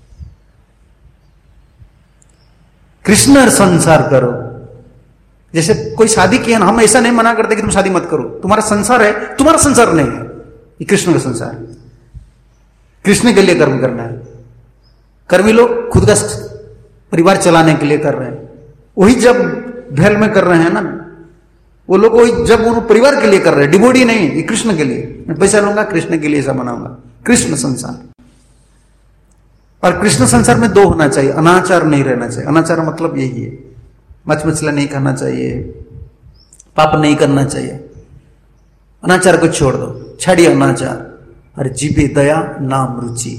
कृष्ण संसार करो। जैसे कोई शादी किया ना, हम ऐसा नहीं मना करते कि तुम शादी मत करो, तुम्हारा संसार है, तुम्हारा संसार नहीं है, ये कृष्ण का संसार है। कृष्ण के लिए कर्म करना है। कर्मी लोग खुद का परिवार चलाने के लिए कर रहे हैं, वही जब भेल में कर रहे हैं ना, वो लोग वही जब उन परिवार के लिए कर रहे हैं, डिवोटी नहीं, ये कृष्ण के लिए। मैं पैसा लूंगा, कृष्ण के लिए ऐसा बनाऊंगा, कृष्ण संसार। और कृष्ण संसार में दो होना चाहिए, अनाचार नहीं रहना चाहिए। अनाचार मतलब यही है, मछ मछला नहीं खाना चाहिए, पाप नहीं करना चाहिए। अनाचार को छोड़ दो, छाड़िए अनाचार। अरे जीवे दया नाम रुचि,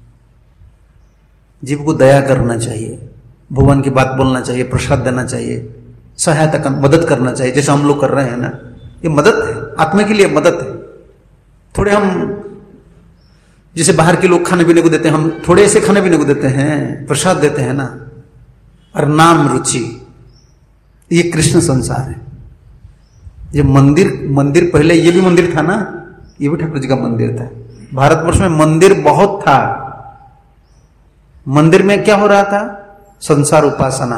जीव को दया करना चाहिए, भगवान की बात बोलना चाहिए, प्रसाद देना चाहिए, सहायता कर, मदद करना चाहिए, जैसे हम लोग कर रहे हैं ना। ये मदद है, आत्मा के लिए मदद है। थोड़े हम जैसे बाहर के लोग खाने पीने को देते हैं, हम थोड़े ऐसे खाने पीने को देते हैं, प्रसाद देते हैं ना। और नाम रुचि, ये कृष्ण संसार है। ये मंदिर पहले ये भी मंदिर था ना, ये भी ठाकुर जी का मंदिर था। भारतवर्ष में मंदिर बहुत था। मंदिर में क्या हो रहा था? संसार उपासना।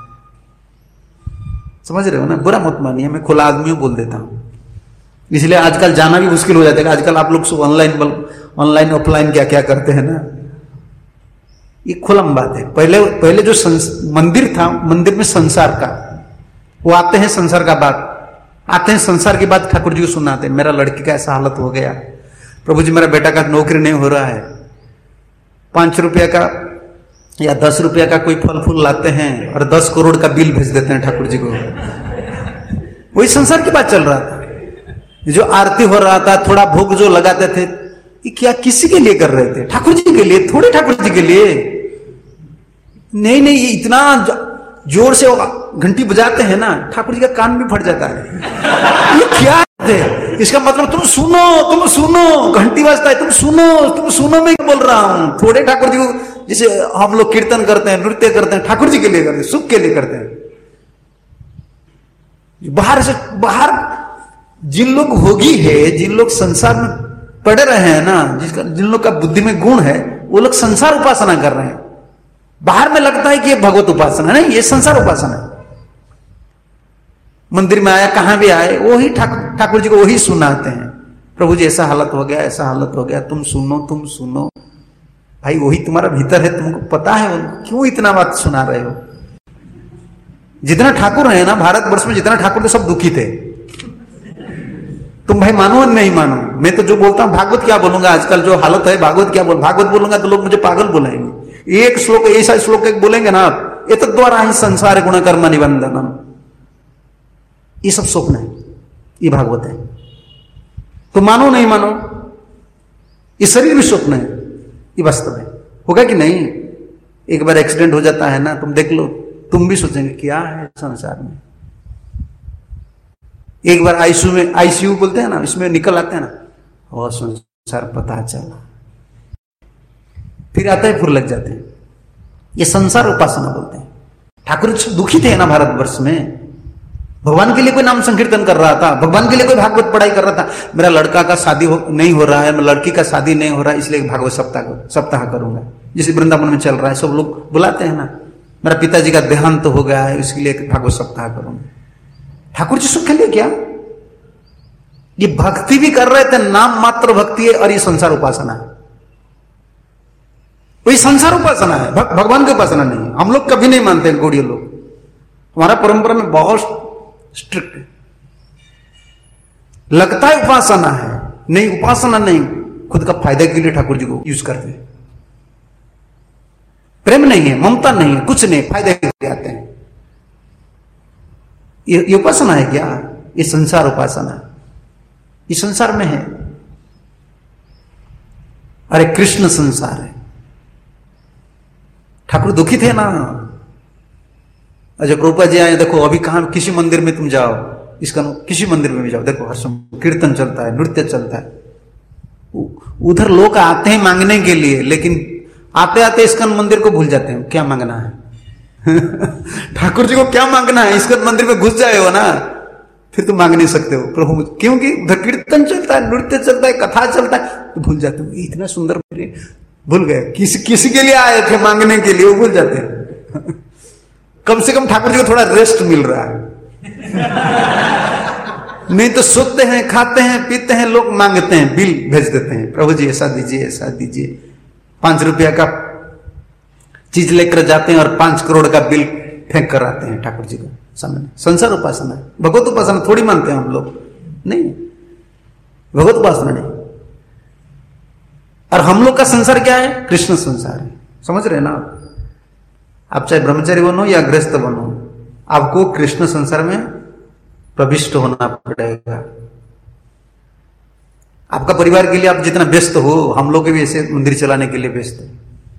समझ रहे हो ना? बुरा मत मानिए, मैं खुला आदमी बोल देता हूं, इसलिए आजकल जाना भी मुश्किल हो जाता है। आजकल आप लोग सब ऑनलाइन ऑफलाइन क्या क्या करते हैं ना, ये खुलम बात है। पहले जो मंदिर था, मंदिर में संसार का, वो आते हैं संसार का बात, आते हैं संसार की बात ठाकुर जी को सुनाते हैं। मेरा लड़की का ऐसा हालत हो गया, प्रभु जी मेरा बेटा का नौकरी नहीं हो रहा है, 5 रुपया का या 10 रुपया का कोई फल फूल लाते हैं और 10 करोड़ का बिल भेज देते हैं ठाकुर जी को। वही संसार की बात चल रहा था। जो आरती हो रहा था, थोड़ा भोग जो लगाते थे, ये क्या किसी के लिए कर रहे थे? ठाकुर जी के लिए, थोड़े ठाकुर जी के लिए। नहीं, ये इतना जोर से घंटी बजाते हैं ना, ठाकुर जी का कान भी फट जाता है। ये क्या है? इसका मतलब तुम सुनो, घंटी बजता है, तुम सुनो, मैं क्या बोल रहा हूं। थोड़े ठाकुर जी को, जैसे हम लोग कीर्तन करते हैं, नृत्य करते हैं, ठाकुर जी के लिए करते हैं, सुख के लिए करते हैं। बाहर जिन लोग भोगी है, जिन लोग संसार में पड़े रहे हैं ना, जिन लोग का बुद्धि में गुण है, वो लोग संसार उपासना कर रहे हैं। बाहर में लगता है कि ये भगवत उपासना नहीं, ये संसार उपासना है। मंदिर में आया, कहां भी आए, वही ठाकुर जी को वही सुनाते हैं। प्रभु जी ऐसा हालत हो गया, तुम सुनो। भाई वही तुम्हारा भीतर है, तुमको पता है, क्यों इतना बात सुना रहे हो? जितना ठाकुर है ना भारतवर्ष में, जितना ठाकुर थे सब दुखी थे। तुम भाई मानो नहीं मानो, मैं तो जो बोलता हूं भागवत क्या बोलूंगा, आजकल जो हालत है भागवत बोलूंगा तो लोग मुझे पागल बोलेंगे। एक श्लोक, ऐसा श्लोक एक बोलेंगे ना आप, ये तो द्वारा ही संसार गुण कर्म निबंधनम, ये सब स्वप्न है, ये भागवत है। तो मानो नहीं मानो, ये शरीर भी स्वप्न है, ये वास्तव है। होगा कि नहीं? एक बार एक्सीडेंट हो जाता है ना, तुम देख लो, तुम भी सोचेंगे क्या है संसार में। एक बार आईसीयू बोलते हैं ना, इसमें निकल आते हैं ना, और संसार पता चला, फिर आता है, फिर लग जाते हैं। ये संसार उपासना बोलते हैं। ठाकुर दुखी थे ना भारतवर्ष में, भगवान के लिए कोई नाम संकीर्तन कर रहा था, भगवान के लिए कोई भागवत पढ़ाई कर रहा था। मेरा लड़का का शादी नहीं हो रहा है, मेरा लड़की का शादी नहीं हो रहा है, इसलिए भागवत सप्ताह करूंगा, जैसे वृंदावन में चल रहा है, सब लोग बुलाते हैं ना। मेरा पिताजी का देहांत हो गया है, इसके लिए भागवत सप्ताह करूंगा। ठाकुर जी सुख के लिए क्या? ये भक्ति भी कर रहे थे, नाम मात्र भक्ति है, और ये संसार उपासना है। वही संसार उपासना है, भगवान की उपासना नहीं है। हम लोग कभी नहीं मानते हैं, गौड़ीय लोग, हमारा परंपरा में बहुत स्ट्रिक्ट है। लगता है उपासना है, नहीं, उपासना नहीं, खुद का फायदा के लिए ठाकुर जी को यूज करते हैं। प्रेम नहीं है, ममता नहीं है, कुछ नहीं, फायदे के लिए आते हैं। ये उपासना है क्या? ये संसार उपासना, ये संसार में है। अरे कृष्ण संसार है। ठाकुर दुखी थे ना। अच्छा प्रभुपाद जी आए, देखो अभी कहां, किसी मंदिर में तुम जाओ, इसका किसी मंदिर में भी जाओ, देखो हर समय कीर्तन चलता है, नृत्य चलता है। उधर लोग आते हैं मांगने के लिए, लेकिन आते आते इस्कन मंदिर को भूल जाते हैं क्या मांगना है। ठाकुर जी को क्या मांगना है? इस्कन मंदिर में घुस जाए हो ना, फिर तुम मांग नहीं सकते हो प्रभु, क्योंकि उधर कीर्तन चलता है, नृत्य चलता है, कथा चलता है, तो भूल जाते हो। इतना सुंदर भूल गए, किसी के लिए आए थे मांगने के लिए, वो भूल जाते हैं। कम से कम ठाकुर जी को थोड़ा रेस्ट मिल रहा है। नहीं तो सोते हैं, खाते हैं, पीते हैं, लोग मांगते हैं, बिल भेज देते हैं, प्रभु जी ऐसा दीजिए, ऐसा दीजिए। 5 रुपया का चीज लेकर जाते हैं और 5 करोड़ का बिल फेंक कर आते हैं ठाकुर जी को सामने। संसार उपासना है, भगवत उपासना थोड़ी मानते हैं हम लोग, नहीं, भगवत उपासना नहीं। और हम लोग का संसार क्या है? कृष्ण संसार है। समझ रहे ना आप चाहे ब्रह्मचारी बनो या गृहस्थ बनो, आपको कृष्ण संसार में प्रविष्ट होना पड़ेगा। आपका परिवार के लिए आप जितना व्यस्त हो, हम लोग भी ऐसे मंदिर चलाने के लिए व्यस्त है।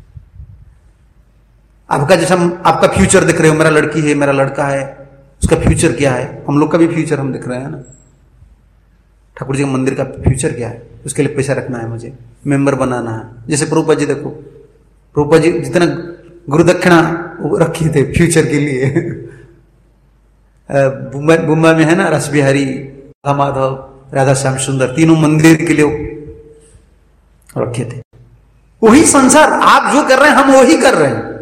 आपका जैसा आपका फ्यूचर दिख रहे हो, मेरा लड़की है, मेरा लड़का है, उसका फ्यूचर क्या है, हम लोग का भी फ्यूचर हम दिख रहे हैं ना। ठाकुर जी के मंदिर का फ्यूचर क्या है, उसके लिए पैसा रखना है, मुझे मेंबर बनाना है। जैसे प्रभुपाद जी, देखो प्रभुपाद जी जितना गुरु दक्षिणा रखे थे फ्यूचर के लिए मुंबई में है ना, रस बिहारी, माधव, राधा श्याम सुंदर, तीनों मंदिर के लिए रखे थे। वही संसार आप जो कर रहे हैं, हम वही कर रहे हैं।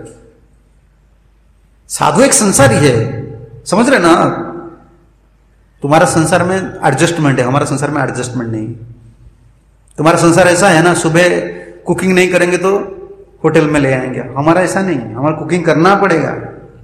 साधु एक संसार ही है, समझ रहे ना। तुम्हारा संसार में एडजस्टमेंट है, हमारा संसार में एडजस्टमेंट नहीं। तुम्हारा संसार ऐसा है ना, सुबह कुकिंग नहीं करेंगे तो होटल में ले आएंगे, हमारा ऐसा नहीं, हमारा कुकिंग करना पड़ेगा।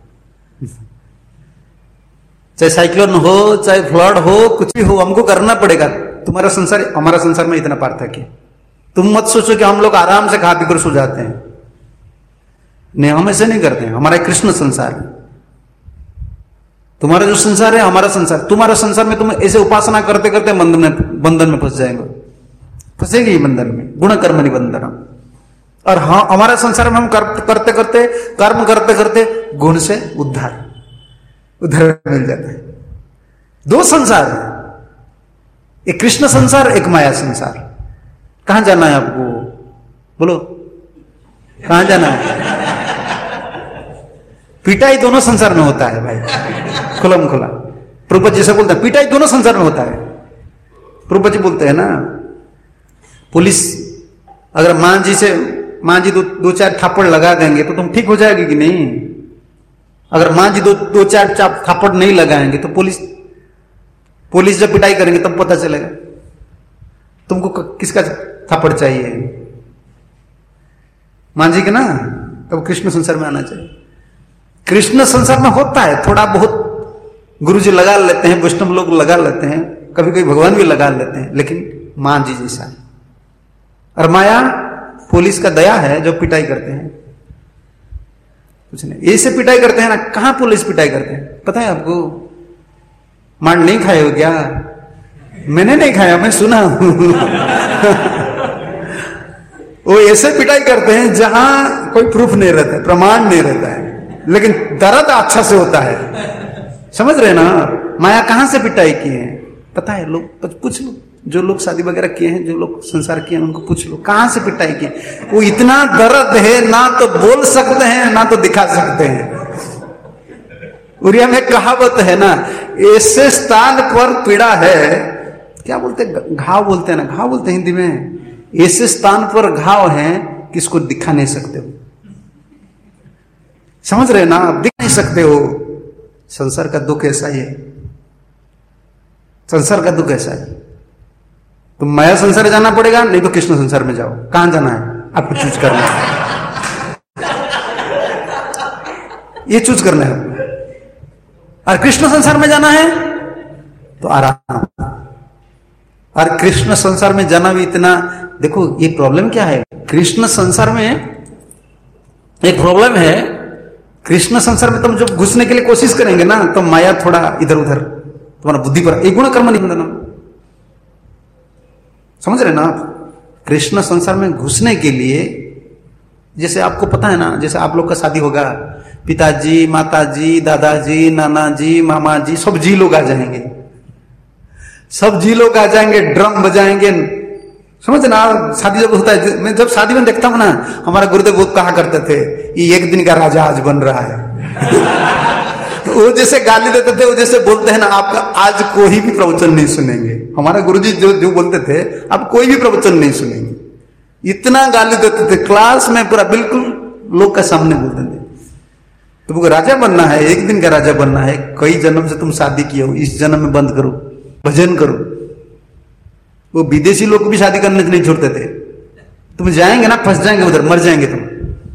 चाहे साइक्लोन हो, चाहे फ्लड हो, कुछ भी हो, हमको करना पड़ेगा। तुम्हारा संसार हमारा संसार में इतना पार्थक्य है। तुम मत सोचो कि हम लोग आराम से खा पी कर सो जाते हैं, नहीं, हम ऐसे नहीं करते हैं। हमारा कृष्ण संसार है। तुम्हारा जो संसार है, हमारा संसार, तुम्हारा संसार में तुम ऐसे उपासना करते करते बंधन में फंस जाएंगे, फंसेंगे ही बंधन में, गुण कर्म निबंधन। और हाँ, हमारा संसार में हम करते करते, कर्म करते करते गुण से उद्धार मिल जाता है। दो संसार, एक कृष्ण संसार, एक माया संसार। कहां जाना है आपको, बोलो कहां जाना है? पिटाई दोनों संसार में होता है भाई, खुलम खुला। प्रभुपद जी से बोलते हैं पिटाई दोनों संसार में होता है। प्रभुपद जी बोलते हैं ना, पुलिस अगर मां जी दो चार थापड़ लगा देंगे तो तुम ठीक हो जाएगी कि नहीं? अगर मां जी दो चार थापड़ नहीं लगाएंगे तो पुलिस जब पिटाई करेंगे तब पता चलेगा तुमको किसका थापड़ चाहिए, मां जी के ना। तब कृष्ण संसार में आना चाहिए। कृष्ण संसार में होता है थोड़ा बहुत, गुरु जी लगा लेते हैं, वैष्णव लोग लगा लेते हैं, कभी कभी भगवान भी लगा लेते हैं, लेकिन मां जी जैसा है। और माया पुलिस का दया है जो पिटाई करते हैं, कुछ नहीं, ऐसे पिटाई करते हैं ना। कहां पुलिस पिटाई करते हैं पता है आपको? मांड नहीं खाए हो क्या? मैंने नहीं खाया, मैं सुना हूं वो ऐसे पिटाई करते हैं जहां कोई प्रूफ नहीं रहता है, प्रमाण नहीं रहता है, लेकिन दर्द अच्छा से होता है। समझ रहे ना? माया कहां से पिटाई की है पता है? लोग पूछ लो, जो लोग शादी वगैरह किए हैं, जो लोग संसार किए हैं, उनको पूछ लो कहां से पिटाई की। वो इतना दर्द है, ना तो बोल सकते हैं ना तो दिखा सकते हैं। उड़िया में कहावत है ना, ऐसे स्थान पर पीड़ा है, क्या बोलते हैं, घाव बोलते हैं ना, घाव बोलते हैं हिंदी में। ऐसे स्थान पर घाव है कि इसको दिखा नहीं सकते हो। समझ रहे ना? आप दिख नहीं सकते हो। संसार का दुख ऐसा ही है, संसार का दुख ऐसा है। तो माया संसार जाना पड़ेगा, नहीं तो कृष्ण संसार में जाओ। कहां जाना है आपको चूज करना है, ये चूज करना है। और कृष्ण संसार में जाना है तो आराम। और कृष्ण संसार में जाना भी इतना, देखो ये प्रॉब्लम क्या है, कृष्ण संसार में एक प्रॉब्लम है। कृष्ण संसार में तुम जब घुसने के लिए कोशिश करेंगे ना, तो माया थोड़ा इधर उधर तुम्हारा बुद्धि पर, एक गुण कर्म निबंधन। समझ रहे ना आप? कृष्ण संसार में घुसने के लिए, जैसे आपको पता है ना, जैसे आप लोग का शादी होगा, पिताजी, माताजी, दादाजी, नाना जी, मामा जी, सब जी लोग आ जाएंगे, सब जी लोग आ जाएंगे, ड्रम बजाएंगे। समझ ना? शादी जब होता है, मैं जब शादी में देखता हूं ना, हमारा गुरुदेव बहुत कहा करते थे, ये एक दिन का राजा आज बन रहा है तो वो जैसे गाली देते थे, वो जैसे बोलते हैं ना, आपका आज कोई भी प्रवचन नहीं सुनेंगे। हमारा गुरुजी जो बोलते थे, आप कोई भी प्रवचन नहीं सुनेंगे, इतना गाली देते थे क्लास में, पूरा बिल्कुल लोग का सामने बोलते थे। तुमको राजा बनना है, एक दिन का राजा बनना है, कई जन्म से तुम शादी किए हो, इस जन्म में बंद करो, भजन करो। वो विदेशी लोग को भी शादी करने से नहीं छोड़ते थे। तुम जाएंगे ना, फंस जाएंगे उधर, मर जाएंगे तुम।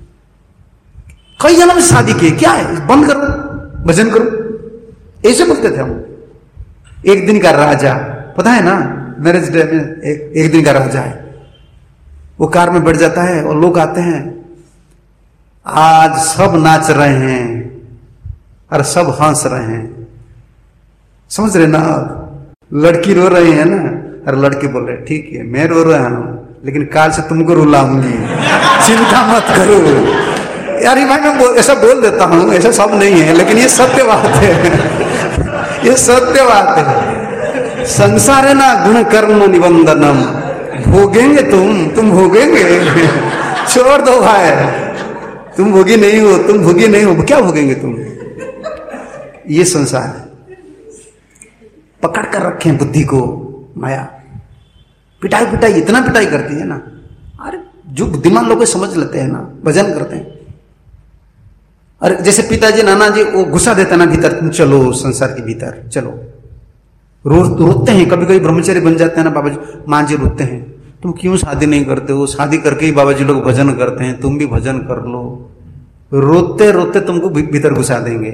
कई जन्म से शादी किए, क्या है, बंद करो, भजन करो, ऐसे बोलते थे हम। एक दिन का राजा, पता है ना, मैरिज डे में एक दिन का राजा है। वो कार में बैठ जाता है और लोग आते हैं, आज सब नाच रहे हैं और सब हंस रहे हैं, समझ रहे ना। लड़की रो रही है ना, और लड़के बोल रहे ठीक है मैं रो रहा हूं लेकिन काल से तुमको रुलाऊंगी, चिंता मत करो। यार भाई मैं ऐसा बोल देता हूं, ऐसा सब नहीं है लेकिन ये सत्य बात है, ये सत्य बात है। संसार है ना गुण कर्म निबंधनम, भोगेंगे तुम भोगेंगे, छोड़ दो भाई, तुम भोगी नहीं हो, तुम भोगी नहीं हो, क्या भोगेंगे तुम। ये संसार है, पकड़ कर रखे हैं बुद्धि को माया, पिटाई पिटाई इतना पिटाई करती है ना। अरे जो बुद्धिमान लोग समझ लेते हैं ना, भजन करते हैं। अरे जैसे पिताजी नाना जी वो घुसा देता ना भीतर, तुम चलो संसार के भीतर चलो। रोते हैं, कभी कभी ब्रह्मचारी बन जाते हैं ना बाबा जी, माँ जी रोते हैं, तुम क्यों शादी नहीं करते हो, शादी करके ही बाबा जी लोग भजन करते हैं, तुम भी भजन कर लो। रोते रोते तुमको भीतर घुसा देंगे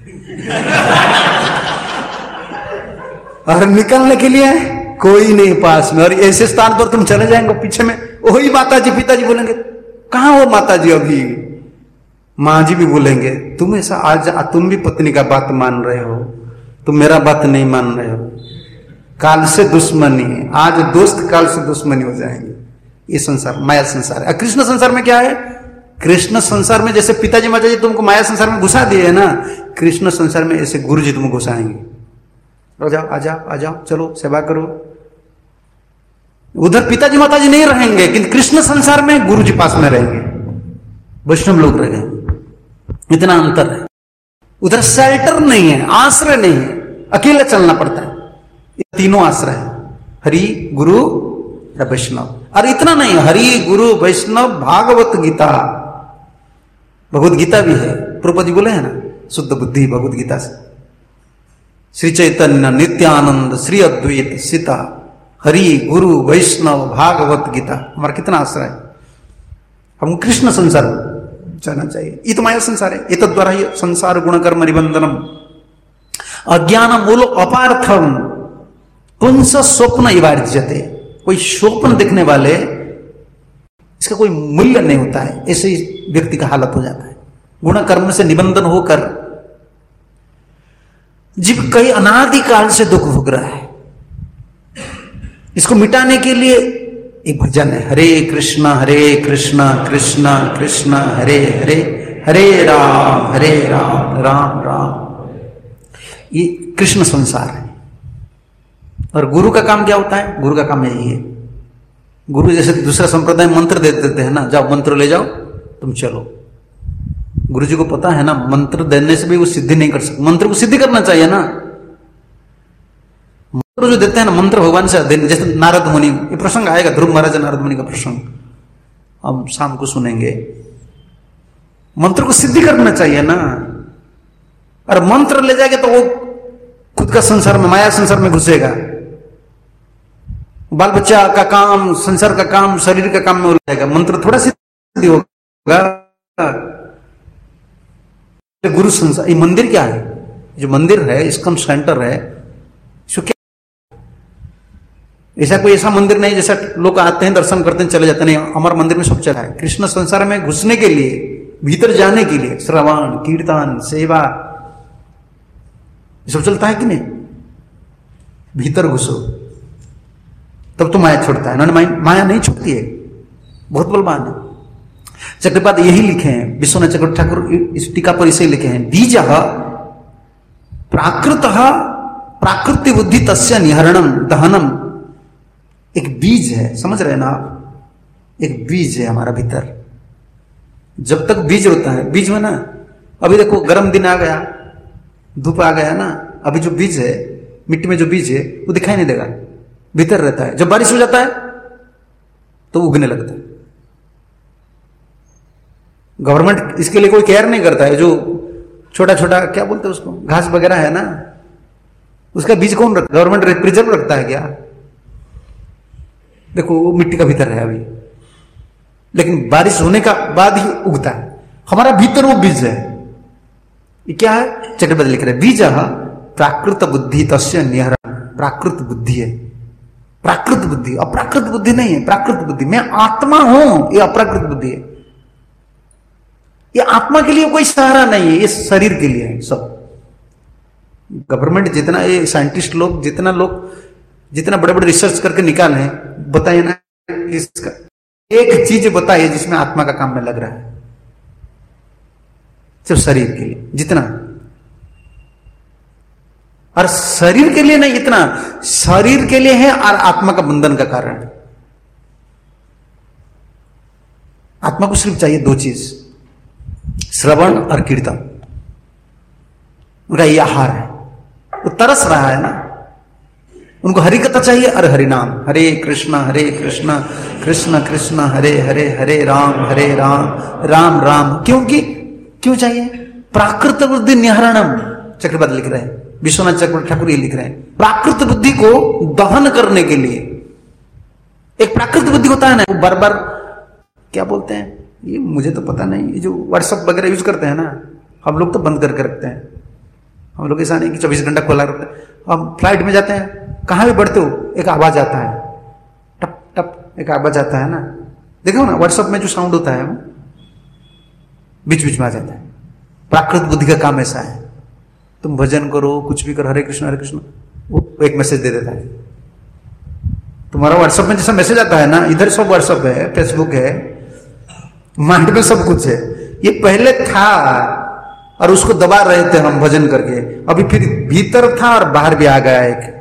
और निकलने के लिए कोई नहीं पास में, और ऐसे स्थान पर तुम चले जाएंगे, पीछे में वही माताजी पिताजी बोलेंगे कहां हो माताजी अभी, माँ जी भी बोलेंगे तुम ऐसा आज तुम भी पत्नी का बात मान रहे हो, तुम मेरा बात नहीं मान रहे हो, काल से दुश्मनी है, आज दोस्त काल से दुश्मनी हो जाएंगे। ये संसार माया संसार है। कृष्ण संसार में क्या है, कृष्ण संसार में जैसे पिताजी माताजी तुमको माया संसार में घुसा दिए है ना, कृष्ण संसार में ऐसे गुरु जी तुमको घुसाएंगे, आ जाओ चलो सेवा करो। उधर पिताजी माताजी नहीं रहेंगे लेकिन कृष्ण संसार में गुरु जी पास में रहेंगे, वैष्णव लोग रहेंगे। इतना अंतर है। उधर शेल्टर नहीं है, आश्रय नहीं है, अकेले चलना पड़ता है। ये तीनों आश्रय है, हरि गुरु वैष्णव। और इतना नहीं, हरि गुरु वैष्णव भागवत गीता, भगवत गीता भी है। प्रभुपद जी बोले है ना शुद्ध बुद्धि भगवत गीता से, श्री चैतन्य नित्यानंद श्री अद्वैत सीता हरि गुरु वैष्णव भागवत गीता, हमारा कितना आश्रय है। हम कृष्ण संसार जाना चाहिए। ये तो माया संसार है। ये तो द्वारा ही संसार गुणकर्म निबंधनम अज्ञान मूल अपार्थम पुंस स्वप्न इवार्ज्यते। कोई स्वप्न देखने वाले इसका कोई मूल्य नहीं होता है, ऐसे ही व्यक्ति का हालत हो जाता है। गुण कर्म से निबंधन होकर जीव कई अनादिकाल से दुख भोग रहा है। इसको मिटाने के लिए एक भजन है, हरे कृष्णा कृष्ण कृष्ण हरे हरे, हरे राम राम राम। ये कृष्ण संसार है। और गुरु का काम क्या होता है, गुरु का काम यही है। गुरु जैसे दूसरा संप्रदाय मंत्र दे देते हैं ना, जाओ मंत्र ले जाओ तुम चलो। गुरु जी को पता है ना मंत्र देने से भी वो सिद्धि नहीं कर सकते, मंत्र को सिद्धि करना चाहिए ना। मंत्र जो देते हैं ना, मंत्र भगवान से देने, जैसे नारद मुनि, ये प्रसंग आएगा ध्रुव महाराज नारद मुनि का प्रसंग हम शाम को सुनेंगे। मंत्र को सिद्धि करना चाहिए ना। और मंत्र ले जाएगा तो वो खुद का संसार में माया संसार में घुसेगा। बाल बच्चा का काम, संसार का काम, शरीर का काम में हो जाएगा। मंत्र थोड़ा सिद्धि होगा। गुरु संसार, ये मंदिर क्या है, जो मंदिर है इसका सेंटर है, इसको क्या, ऐसा कोई ऐसा मंदिर नहीं जैसा लोग आते हैं दर्शन करते हैं चले जाते हैं। नहीं, हमारे मंदिर में सब चला है। कृष्ण संसार में घुसने के लिए, भीतर जाने के लिए श्रवण कीर्तन सेवा ये सब चलता है कि नहीं। भीतर घुसो तब तो माया छोड़ता है, माया नहीं छूटती है, बहुत बलवान है। चक्रपात यही लिखे हैं, विश्वनाथ चक्रवर्ती ठाकुर इस टीका पर इसे लिखे हैं, बीज प्राकृति बुद्धि तस्य निहरणम दहनम। एक बीज है, समझ रहे ना आप, एक बीज है हमारा भीतर। जब तक बीज होता है, बीज में ना, अभी देखो गर्म दिन आ गया, धूप आ गया ना, अभी जो बीज है मिट्टी में, जो बीज है वो दिखाई नहीं देगा, भीतर रहता है। जब बारिश हो जाता है तो उगने लगता है। गवर्नमेंट इसके लिए कोई केयर नहीं करता है। जो छोटा छोटा क्या बोलते हैं उसको, घास वगैरह है ना, उसका बीज कौन रखता है, गवर्नमेंट प्रिजर्व रखता है क्या। देखो वो मिट्टी का भीतर है अभी, लेकिन बारिश होने का बाद ही उगता है। हमारा भीतर वो बीज है। ये क्या है, चक्रवर्ती लिख रहे, बीज प्राकृत बुद्धि तस्य निहरण। प्राकृत बुद्धि है, प्राकृत बुद्धि, अप्राकृत बुद्धि नहीं है। प्राकृत बुद्धि, मैं आत्मा हूं, ये अप्राकृत बुद्धि है। ये आत्मा के लिए कोई सहारा नहीं है, ये शरीर के लिए है सब। गवर्नमेंट जितना, ये साइंटिस्ट लोग जितना बड़े बड़े रिसर्च करके निकाले हैं, बताइए ना इसका एक चीज बताइए जिसमें आत्मा का काम में लग रहा है, सिर्फ शरीर के लिए जितना। और शरीर के लिए नहीं, इतना शरीर के लिए है और आत्मा का बंधन का कारण। आत्मा को सिर्फ चाहिए दो चीज, श्रवण और कीर्तन, उनका यह आहार है। वो तरस रहा है ना, उनको हरि कथा चाहिए और हरि नाम, हरे कृष्ण कृष्ण कृष्ण हरे हरे, हरे राम राम राम। क्यों चाहिए? प्राकृत बुद्धि निहरणम, चक्रवर्ती लिख रहे हैं, विश्वनाथ चक्रवर्ती ठाकुर ये लिख रहे हैं, प्राकृत बुद्धि को दहन करने के लिए। एक प्राकृत बुद्धि होता है ना, वो बार बार क्या बोलते हैं, ये मुझे तो पता नहीं, ये जो व्हाट्सएप वगैरह यूज करते हैं ना, हम लोग तो बंद करके रखते हैं। हम लोग ऐसा नहीं कि 24 घंटा खोला रखते हैं। हम फ्लाइट में जाते हैं, कहां भी बढ़ते हो, एक आवाज आता है, टप टप एक आवाज आता है ना, देखो ना व्हाट्सएप में जो साउंड होता है वो बीच बीच में आ जाता है। प्राकृत बुद्धि का काम ऐसा है, तुम भजन करो, कुछ भी करो, हरे कृष्ण, वो एक मैसेज दे देता है। तुम्हारा व्हाट्सएप में जैसा मैसेज आता है ना, इधर सब व्हाट्सएप है, फेसबुक है, माइंड में सब कुछ है। ये पहले था और उसको दबा रहे थे हम भजन करके, अभी फिर भीतर था और बाहर भी आ गया एक,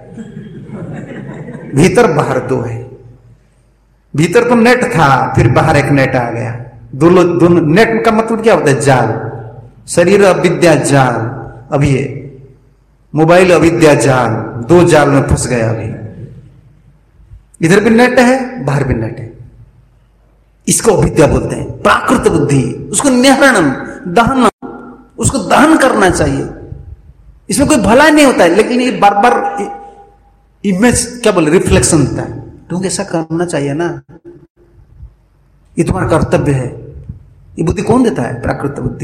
भीतर बाहर दो है। भीतर तो नेट था, फिर बाहर एक नेट आ गया। दोनों नेट का मतलब क्या होता है? जाल। शरीर अविद्या जाल, अभी है मोबाइल अविद्या जाल, दो जाल में फंस गया अभी। इधर भी नेट है, बाहर भी नेट है। इसको अविद्या बोलते हैं। प्राकृत बुद्धि, उसको निहरणम, दहन, उसको दहन करना चाहिए। इसमें कोई भला नहीं होता है, लेकिन ये बार बार इमेज क्या बोले, रिफ्लेक्शन होता है। तुमको ऐसा करना चाहिए ना, ये तुम्हारा कर्तव्य है। ये बुद्धि कौन देता है? प्राकृत बुद्धि।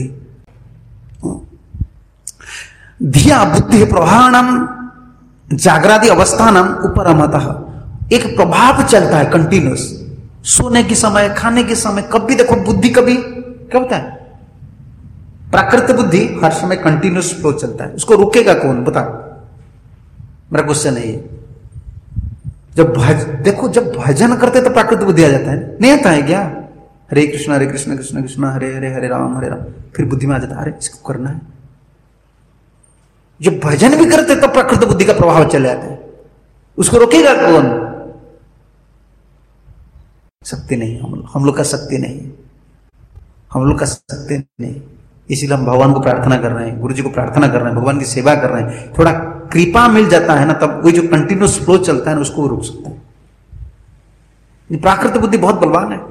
धिया बुद्धि प्रभावनम जागरादि अवस्थानम उपरमतः, एक प्रभाव चलता है कंटिन्यूस। सोने के समय, खाने के समय, कभी देखो बुद्धि कभी क्या होता है? प्राकृत बुद्धि हर समय कंटिन्यूस फ्लो चलता है, उसको रोकेगा कौन? बताओ, मेरा क्वेश्चन है ये। जब जब भजन करते तो प्राकृत बुद्धि आ जाता है, नहीं आता है क्या? हरे कृष्ण कृष्ण कृष्ण हरे हरे, हरे राम, फिर बुद्धि में आ जाता है, अरे इसको करना है। जब भजन भी करते तो प्राकृत बुद्धि का प्रभाव चले जाता है, उसको रोकेगा कौन? शक्ति नहीं, हम लोग का शक्ति नहीं, हम लोग का शक्ति नहीं। इसीलिए हम भगवान को प्रार्थना कर रहे हैं, गुरु जी को प्रार्थना कर रहे हैं, भगवान की सेवा कर रहे हैं। थोड़ा कृपा मिल जाता है ना, तब वही जो कंटिन्यूस फ्लो चलता है ना, उसको रोक सकता है। प्राकृत बुद्धि बहुत बलवान है।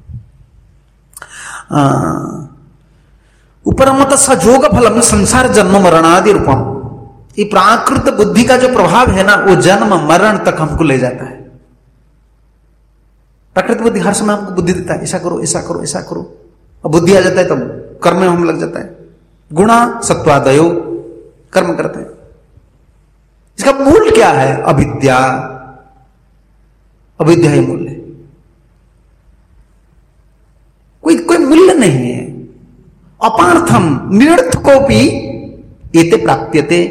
उपरमत सजोग फलम संसार जन्म मरणादि रूपम, ये प्राकृत बुद्धि का जो प्रभाव है ना, वो जन्म मरण तक हमको ले जाता है। प्राकृत बुद्धि हर समय हमको बुद्धि देता है, ऐसा करो ऐसा करो ऐसा करो, अब बुद्धि आ जाता है तब कर्म में हम लग जाता है। गुणा सत्वादयो, कर्म करते हैं। इसका मूल क्या है? अविद्या। अविद्या ही मूल है, कोई मूल्य नहीं है। अपार्थम निरर्थकोपि एते प्राप्यते,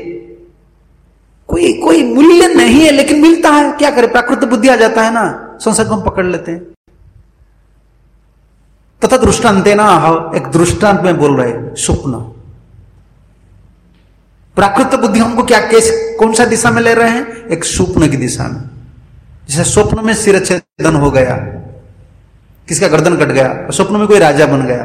कोई मूल्य नहीं है लेकिन मिलता है। क्या करे? प्राकृत बुद्धि आ जाता है ना, संसार को हम पकड़ लेते हैं। तथा दृष्टांते ना, एक दृष्टांत में बोल रहे, स्वप्न। प्राकृत बुद्धि हमको क्या कौन सा दिशा में ले रहे हैं? एक स्वप्न की दिशा में। जैसे स्वप्न में सिरच्छेदन हो गया, किसका गर्दन कट गया, स्वप्न में कोई राजा बन गया।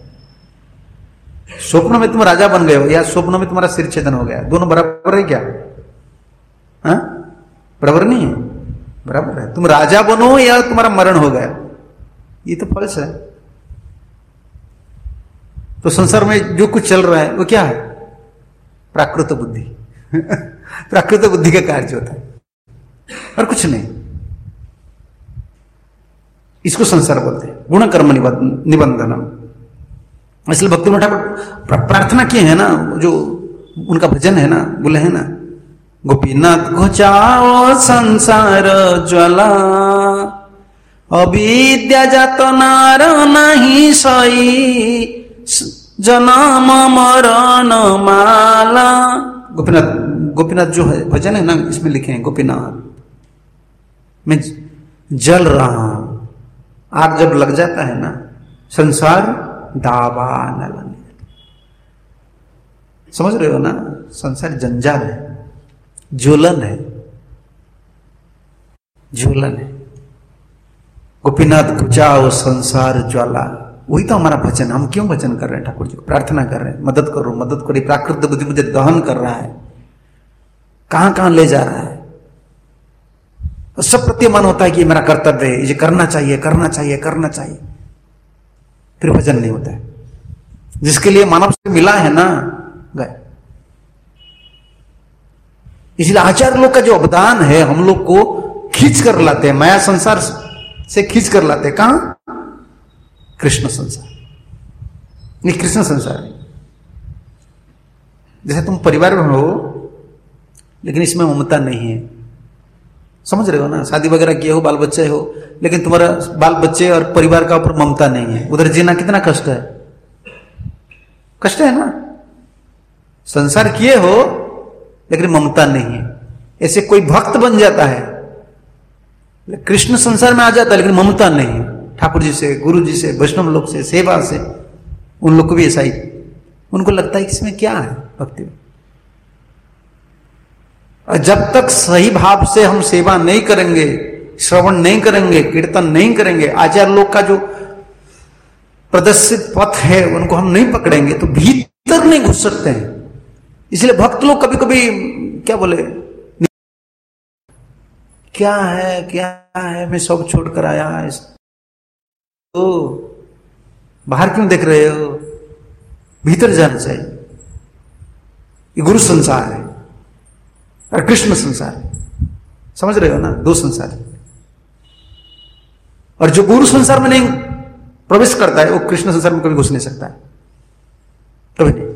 स्वप्न में तुम राजा बन गए हो या स्वप्न में तुम्हारा सिर छेदन हो गया, दोनों बराबर है क्या? हाँ, बराबर नहीं है, बराबर है। तुम राजा बनो या तुम्हारा मरण हो गया, ये तो फल्स है। तो संसार में जो कुछ चल रहा है वो क्या है? प्राकृत बुद्धि। प्राकृत बुद्धि का कार्य होता है और कुछ नहीं। इसको संसार बोलते हैं, गुण कर्म निबंधनम। इसलिए भक्ति ठाकुर प्रार्थना किए है ना, जो उनका भजन है ना, बोले है ना, गोपीनाथ घोचाओ संसार ज्वाला, अविद्या जात नार नहीं सई, जन्म मरण माला। गोपीनाथ गोपीनाथ जो है भजन है ना, इसमें लिखे हैं गोपीनाथ मैं जल रहा हूं। आग जब लग जाता है ना, संसार दावा न लाने। समझ रहे हो ना, संसार जंजाल है, ज्वलन है, ज्वलन है। गोपीनाथ बुझाओ संसार ज्वाला, वही तो हमारा भजन। हम क्यों भजन कर रहे हैं? ठाकुर जी को प्रार्थना कर रहे हैं, मदद करो मदद करो। प्राकृत बुद्धि मुझे दहन कर रहा है, कहां कहां ले जा रहा है। सब प्रत्यमान होता है कि ये मेरा कर्तव्य है, ये करना चाहिए करना चाहिए करना चाहिए, फिर भजन नहीं होता है। जिसके लिए मानव से मिला है ना, गए। इसलिए आचार्य लोग का जो अवदान है, हम लोग को खींच कर लाते हैं, माया संसार से खींच कर लाते हैं। कहां? कृष्ण संसार। ये कृष्ण संसार है। जैसे तुम परिवार में हो, लेकिन इसमें ममता नहीं है। समझ रहे हो ना, शादी वगैरह किए हो, बाल बच्चे हो, लेकिन तुम्हारा बाल बच्चे और परिवार का ऊपर ममता नहीं है। उधर जीना कितना कष्ट है, कष्ट है ना। संसार किए हो लेकिन ममता नहीं है। ऐसे कोई भक्त बन जाता है, कृष्ण संसार में आ जाता है, लेकिन ममता नहीं है। ठाकुर जी से, गुरु जी से, वैष्णव लोग से, सेवा से, उन लोग को भी ऐसा ही, उनको लगता है कि इसमें क्या है भक्ति में। और जब तक सही भाव से हम सेवा नहीं करेंगे, श्रवण नहीं करेंगे, कीर्तन नहीं करेंगे, आचार्य लोग का जो प्रदर्शित पथ है उनको हम नहीं पकड़ेंगे, तो भीतर नहीं घुस सकते हैं। इसलिए भक्त लोग कभी कभी क्या बोले, क्या है मैं सब छोड़ कर आया, तो बाहर क्यों देख रहे हो, भीतर जाना चाहिए। ये गुरु संसार है और कृष्ण संसार है। समझ रहे हो ना, दो संसार है। और जो गुरु संसार में नहीं प्रवेश करता है, वो कृष्ण संसार में कभी घुस नहीं सकता है, कभी नहीं।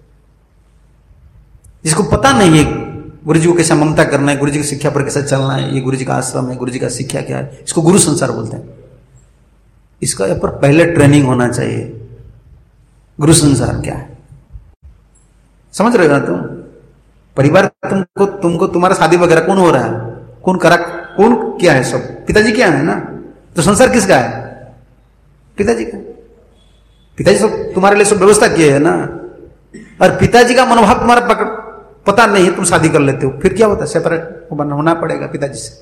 जिसको पता नहीं है गुरु जी को कैसा ममता करना है, गुरु जी की शिक्षा पर कैसा चलना है, ये गुरु जी का आश्रम है, गुरु जी का शिक्षा क्या है, इसको गुरु संसार बोलते हैं। इसका पर पहले ट्रेनिंग होना चाहिए, गुरु संसार क्या है। समझ रहे हो ना तुम? परिवार तुमको तुम्हारा शादी वगैरह कौन हो रहा है, कौन क्या है, सब पिताजी क्या है ना। तो संसार किसका है? पिताजी का। पिताजी सब तुम्हारे लिए सब व्यवस्था किए है ना। और पिताजी का मनोभाव तुम्हारा पता नहीं है, तुम शादी कर लेते हो, फिर क्या होता है? सेपरेट होना पड़ेगा पिताजी से।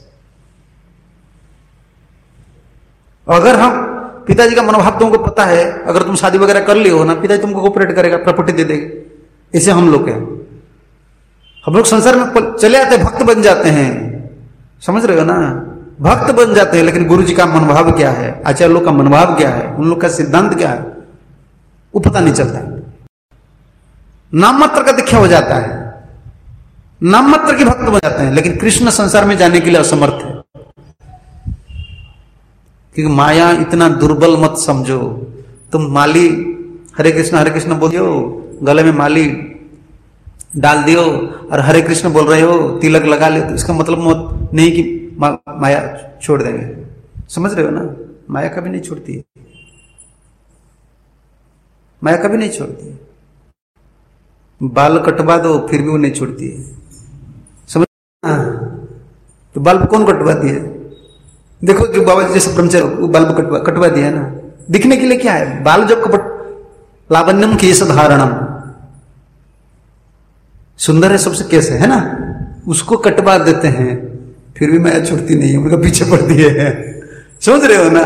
अगर हम पिताजी का मनोभाव तुमको पता है, अगर तुम शादी वगैरह कर ली हो ना, पिताजी तुमको कोऑपरेट करेगा, प्रॉपर्टी दे देगा। ऐसे हम लोग हैं, हम लोग संसार में चले आते हैं, भक्त बन जाते हैं। समझ रहे हो ना, भक्त बन जाते हैं, लेकिन गुरु जी का मनोभाव क्या है, आचार्य लोग का मनोभाव क्या है, उन लोग का सिद्धांत क्या है, वो पता नहीं चलता है। नाम मात्र का दीक्षा हो जाता है, नाम मात्र के भक्त बन जाते हैं, लेकिन कृष्ण संसार में जाने के लिए असमर्थ है। क्योंकि माया इतना दुर्बल मत समझो। तुम माली हरे कृष्ण बोल दियो, गले में माली डाल दियो और हरे कृष्ण बोल रहे हो, तिलक लगा ले, तो इसका मतलब नहीं कि माया छोड़ देंगे। समझ रहे हो ना, माया कभी नहीं छोड़ती है, माया कभी नहीं छोड़ती है। बाल कटवा दो फिर भी वो नहीं छोड़ती है। समझ? तो बाल कौन कटवाती है? देखो जो बाबा जी जैसे ब्रह्मचर्य बाल कटवा दिया ना, दिखने के लिए क्या है, बाल जब कपट लावण्यम केश धारणम, सुंदर है सबसे केस है ना, उसको कटवा देते हैं, फिर भी माया छूटती नहीं है, उनका पीछे पड़ती है। समझ रहे हो ना?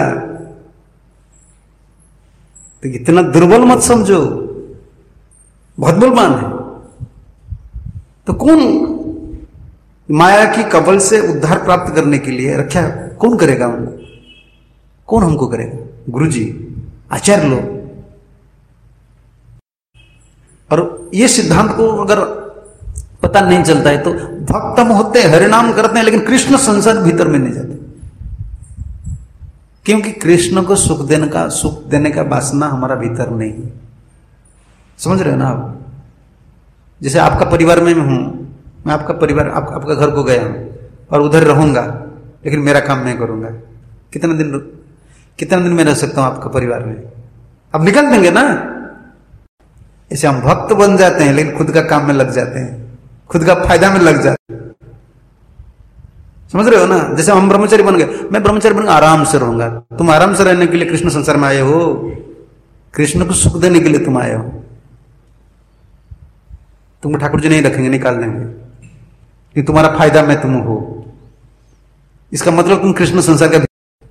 तो इतना दुर्बल मत समझो, बहुत बलवान है। तो कौन माया की कबल से उद्धार प्राप्त करने के लिए रक्षा कौन करेगा उनको? कौन हमको करेगा? गुरु जी, आचार्य लोग। और ये सिद्धांत को अगर पता नहीं चलता है तो भक्त हम होते हैं, हरिनाम करते हैं, लेकिन कृष्ण संसार भीतर में नहीं जाते, क्योंकि कृष्ण को सुख देने का वासना हमारा भीतर नहीं है। समझ रहे हो ना आप? जैसे आपका परिवार में मैं हूं, मैं आपका परिवार आपका घर को गया हूं और उधर रहूंगा, लेकिन मेरा काम मैं करूंगा। कितना दिन में रह सकता हूं आपका परिवार में? अब निकल देंगे ना, ऐसे हम भक्त बन जाते हैं लेकिन खुद का काम में लग जाते हैं, खुद का फायदा में लग जाते हैं। समझ रहे हो ना? जैसे हम ब्रह्मचारी बन गए, मैं ब्रह्मचारी बन गया, आराम से रहूंगा। तुम आराम से रहने के लिए कृष्ण संसार में आए हो, कृष्ण को सुख देने के लिए तुम आए हो। तुमको ठाकुर जी नहीं रखेंगे, निकाल देंगे कि तुम्हारा फायदा में तुम हो। इसका मतलब तुम कृष्ण संसार का,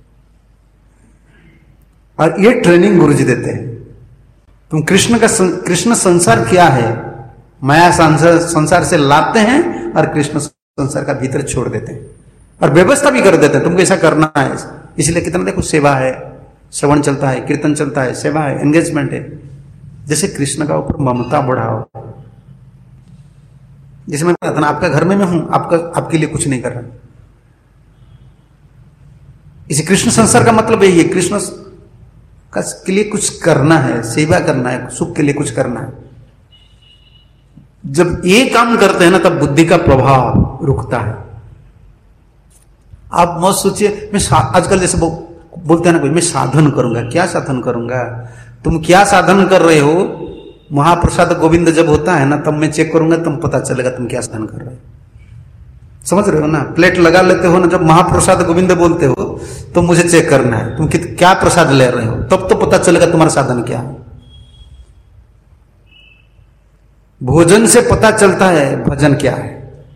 और ये ट्रेनिंग गुरु जी देते हैं। तुम कृष्ण संसार क्या है, माया संसार से लाते हैं और कृष्ण संसार का भीतर छोड़ देते हैं और व्यवस्था भी कर देते हैं, तुमको ऐसा करना है। इसलिए कितना देखो, सेवा है, श्रवण चलता है, कीर्तन चलता है, सेवा है, एंगेजमेंट है। जैसे कृष्ण का ऊपर ममता बढ़ाओ। जैसे मैं कहता ना, आपका घर में मैं हूं, आपके लिए कुछ नहीं कर रहा। इसे कृष्ण संसार का मतलब यही है, कृष्ण के लिए कुछ करना है, सेवा करना है, सुख के लिए कुछ करना है। जब ये काम करते हैं ना, तब बुद्धि का प्रभाव रुकता है। आप मत सोचिए, मैं आजकल जैसे बोलते हैं ना कोई, मैं साधन करूंगा। क्या साधन करूंगा? तुम क्या साधन कर रहे हो? महाप्रसाद गोविंद जब होता है ना, तब मैं चेक करूंगा, तुम पता चलेगा तुम क्या साधन कर रहे हो। समझ रहे हो ना? प्लेट लगा लेते हो ना, जब महाप्रसाद गोविंद बोलते हो तो मुझे चेक करना है तुम क्या प्रसाद ले रहे हो, तब तो पता चलेगा तुम्हारा साधन क्या है। भोजन से पता चलता है भजन क्या है।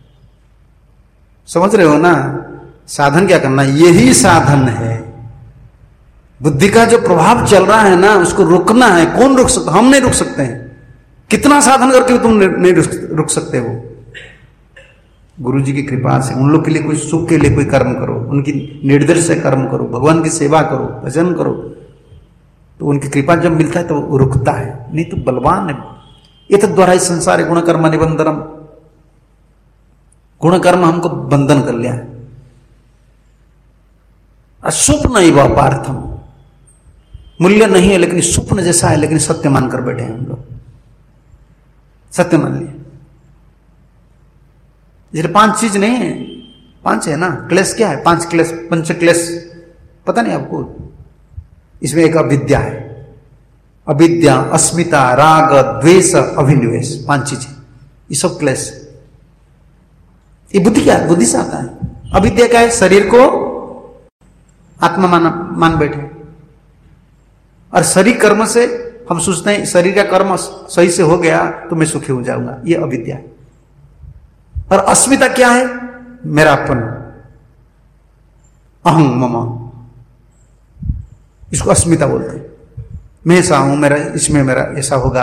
समझ रहे हो ना? साधन क्या करना, यही साधन है। बुद्धि का जो प्रभाव चल रहा है ना, उसको रोकना है। कौन रोक सकता? हम नहीं रोक सकते हैं। कितना साधन करके तुम नहीं रुक सकते हो। गुरु जी की कृपा से उन लोग के लिए कोई सुख के लिए कोई कर्म करो, उनकी निर्देश से कर्म करो, भगवान की सेवा करो, भजन करो, तो उनकी कृपा जब मिलता है तो रुकता है। नहीं तो बलवान है। ये तो द्वारा संसार गुणकर्म निबंधनम, गुणकर्म हमको बंधन कर लिया है। स्वप्न ही पार्थम, मूल्य नहीं है लेकिन स्वप्न जैसा है, लेकिन सत्य मानकर बैठे हैं हम लोग। सत्य मान लिए। जैसे 5 चीज नहीं है, 5 है ना। क्लेश क्या है? 5 क्लेश, पंच क्लेश, पता नहीं आपको? इसमें एक अविद्या है, अविद्या, अस्मिता, राग, द्वेष, अभिनिवेश, 5 चीजें। ये सब क्लेश। ये बुद्धि क्या है? बुद्धि से आता है। अविद्या क्या है? शरीर को आत्मा मान बैठे, और शरीर कर्म से हम सोचते हैं शरीर का कर्म सही से हो गया तो मैं सुखी हो जाऊंगा। ये अविद्या है। और अस्मिता क्या है? मेरापन, अहं मम, इसको अस्मिता बोलते हैं। मैं ऐसा हूं, मेरा इसमें मेरा ऐसा होगा।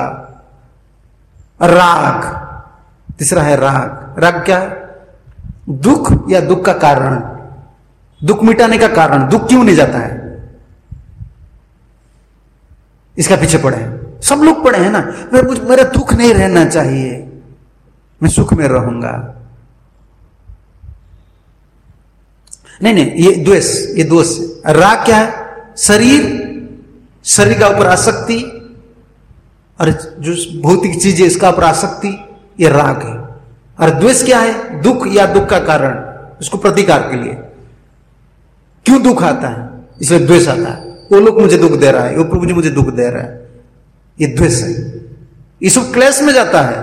राग, तीसरा है राग। राग क्या है? दुख या दुख का कारण, दुख मिटाने का कारण। दुख क्यों नहीं जाता है, इसका पीछे पड़े हैं। सब लोग पड़े हैं ना, मेरा दुख नहीं रहना चाहिए, मैं सुख में रहूंगा। नहीं नहीं, ये द्वेष, ये दोष। राग क्या है? शरीर का ऊपर आसक्ति, और जो भौतिक चीज है इसका ऊपर आसक्ति, ये राग है। और द्वेष क्या है? दुख या दुख का कारण, उसको प्रतिकार के लिए। क्यों दुख आता है? इसलिए द्वेष आता है। वो लोग मुझे दुख दे रहा है, वो प्रभु जी मुझे दुख दे रहा है, ये द्वेष है। ये सब क्लेश में जाता है।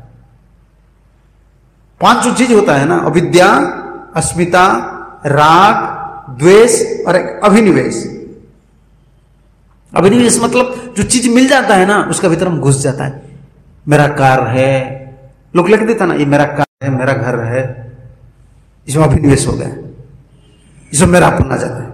5 जो चीज होता है ना, अविद्या, अस्मिता, राग, द्वेष और एक अभिनिवेश। अभिनिवेश मतलब जो चीज मिल जाता है ना, उसका भीतर हम घुस जाता है। मेरा कार है, लोग लिख देता ना, ये मेरा कार है, मेरा घर है, इसमें अभिनिवेश हो गया, इसमें मेरा अपन आ जाता है।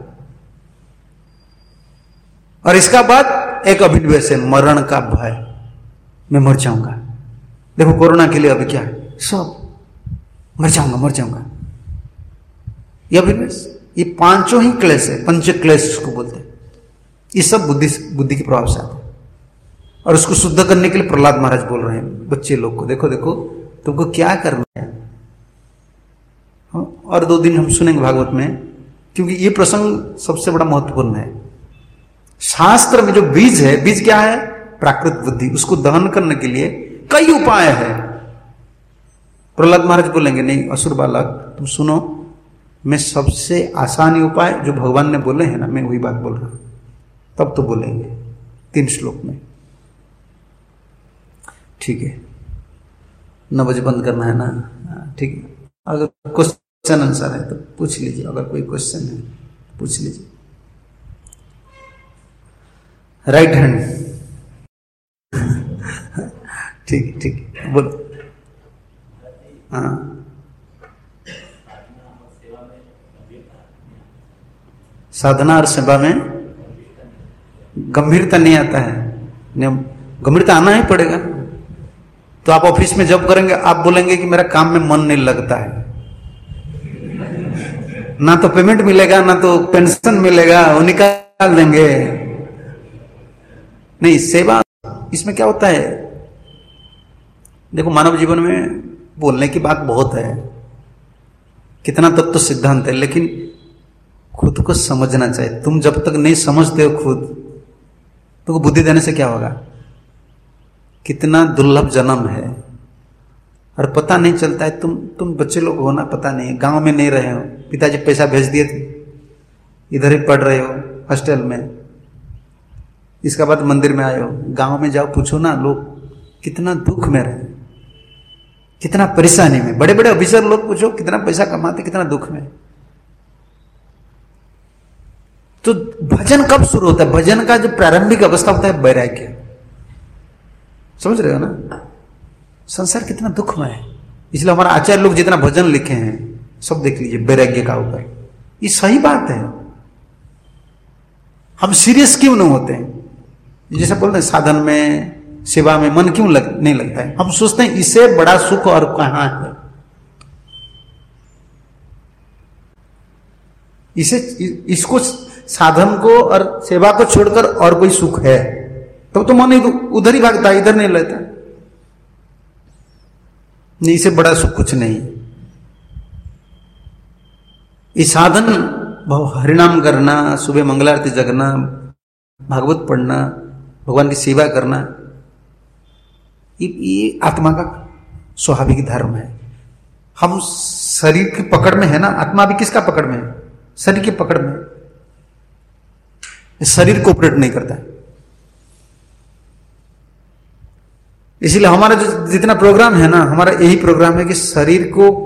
और इसका बाद एक अभिनिवेश है, मरण का भय, मैं मर जाऊंगा। देखो कोरोना के लिए अभी क्या है, सब मर जाऊंगा। ये अभिनिवेश, ये 5 ही क्लेश है, पंच क्लेश इसको बोलते हैं। ये सब बुद्धि के प्रभाव से आता है। और उसको शुद्ध करने के लिए प्रहलाद महाराज बोल रहे हैं बच्चे लोग को, देखो तुमको क्या करना है। और 2 दिन हम सुनेंगे भागवत में, क्योंकि ये प्रसंग सबसे बड़ा महत्वपूर्ण है। शास्त्र में जो बीज है, बीज क्या है? प्राकृत बुद्धि। उसको दहन करने के लिए कई उपाय है। प्रहलाद महाराज बोलेंगे, नहीं असुर बालक तुम सुनो, मैं सबसे आसानी उपाय जो भगवान ने बोले हैं ना, मैं वही बात बोल रहा हूं। तब तो बोलेंगे 3 श्लोक में। ठीक है, 9 बजे बंद करना है ना? ठीक है। अगर क्वेश्चन आंसर है तो पूछ लीजिए, अगर कोई क्वेश्चन है पूछ लीजिए। Right hand. ठीक ठीक, बोलो। हाँ, साधना और सेवा में गंभीरता नहीं आता है। गंभीरता आना ही पड़ेगा। तो आप ऑफिस में जॉब करेंगे, आप बोलेंगे कि मेरा काम में मन नहीं लगता है, ना तो पेमेंट मिलेगा ना तो पेंशन मिलेगा, वो निकाल देंगे। नहीं, सेवा इसमें क्या होता है, देखो मानव जीवन में बोलने की बात बहुत है, कितना तक तो सिद्धांत है, लेकिन खुद को समझना चाहिए। तुम जब तक नहीं समझते हो खुद, तो बुद्धि देने से क्या होगा? कितना दुर्लभ जन्म है और पता नहीं चलता है। तुम बच्चे लोग हो ना, पता नहीं, गांव में नहीं रहे हो, पिताजी पैसा भेज दिए थे, इधर ही पढ़ रहे हो हॉस्टल में, इसके बाद मंदिर में आए हो। गांव में जाओ, पूछो ना, लोग कितना दुख में रहे, कितना परेशानी में। बड़े बड़े ऑफिसर लोग पूछो कितना पैसा कमाते, कितना दुख में। तो भजन कब शुरू होता है? भजन का जो प्रारंभिक अवस्था होता है वैराग्य। समझ रहे हो ना? संसार कितना दुखमय है, इसलिए हमारा आचार्य लोग जितना भजन लिखे हैं सब देख लीजिए वैराग्य का ऊपर। ये सही बात है। हम सीरियस क्यों नहीं होते हैं? जैसे बोलते हैं साधन में, सेवा में मन क्यों नहीं लगता है? हम सोचते हैं इससे बड़ा सुख और कहां है। इसको साधन को और सेवा को छोड़कर और कोई सुख है तो मन उधर ही भागता है, इधर नहीं लेता। नहीं, इससे बड़ा सुख कुछ नहीं। ये साधन हरिनाम करना, सुबह मंगलारती जगना, भागवत पढ़ना, भगवान की सेवा करना, ये आत्मा का स्वाभाविक धर्म है। हम शरीर की पकड़ में है ना, आत्मा भी किसका पकड़ में है? शरीर की पकड़ में। शरीर कोऑपरेट नहीं करता है। इसीलिए हमारा जो जितना प्रोग्राम है ना, हमारा यही प्रोग्राम है कि शरीर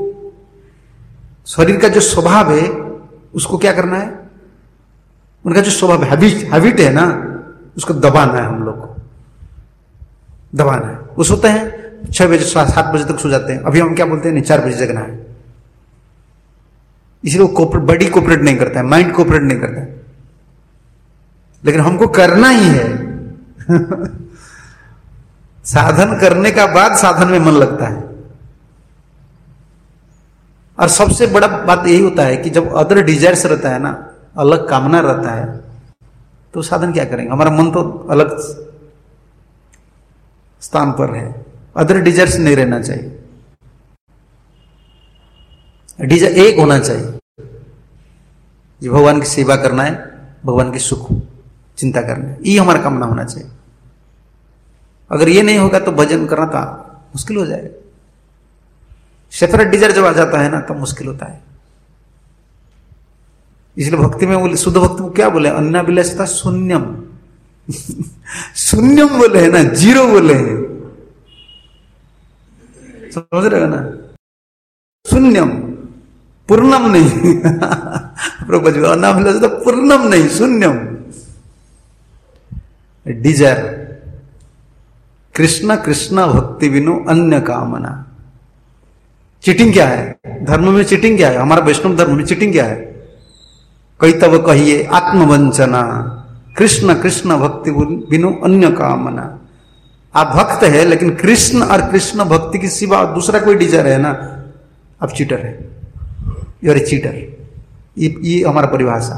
का जो स्वभाव है उसको क्या करना है, उनका जो स्वभाव हैबिट है ना, उसको दबाना है। हम लोग को दबाना है। वो सोते हैं 6 बजे 7 बजे तक सो जाते हैं। अभी हम क्या बोलते हैं, नहीं 4 बजे जगना है। इसलिए वो बॉडी कोऑपरेट नहीं करता है, माइंड कोऑपरेट नहीं करता है, लेकिन हमको करना ही है। साधन करने का बाद साधन में मन लगता है। और सबसे बड़ा बात यही होता है कि जब अदर डिजायर्स रहता है ना, अलग कामना रहता है, तो साधन क्या करेंगे? हमारा मन तो अलग स्थान पर है। अदर डिजायर्स नहीं रहना चाहिए, डिजायर एक होना चाहिए। जी, भगवान की सेवा करना है, भगवान की सुख चिंता करना है, ये हमारा कामना होना चाहिए। अगर ये नहीं होगा तो भजन करना तो मुश्किल हो जाएगा। सेपरेट डिजायर जब आ जाता है ना, तब मुश्किल होता है। इसलिए भक्ति में बोले, शुद्ध भक्ति में क्या बोले? अन्नाभिलाषिता शून्यम। शून्यम बोले है ना, जीरो बोले हैं। समझ रहे हो ना? शून्यम, पूर्णम नहीं। प्रभु अन्नाभिलाषिता पूर्णम नहीं, शून्यम। डिजायर कृष्ण कृष्ण भक्ति बिनु अन्य कामना। चीटिंग क्या है धर्म में? चीटिंग क्या है? हमारा वैष्णव धर्म में चीटिंग क्या है? कई तब कहिए आत्मवंचना, कृष्ण कृष्ण भक्ति बिनु अन्य कामना। आप भक्त है, लेकिन कृष्ण और कृष्ण भक्ति के सिवा दूसरा कोई डिजायर है ना, आप चीटर है। You are a cheater. ये हमारा परिभाषा।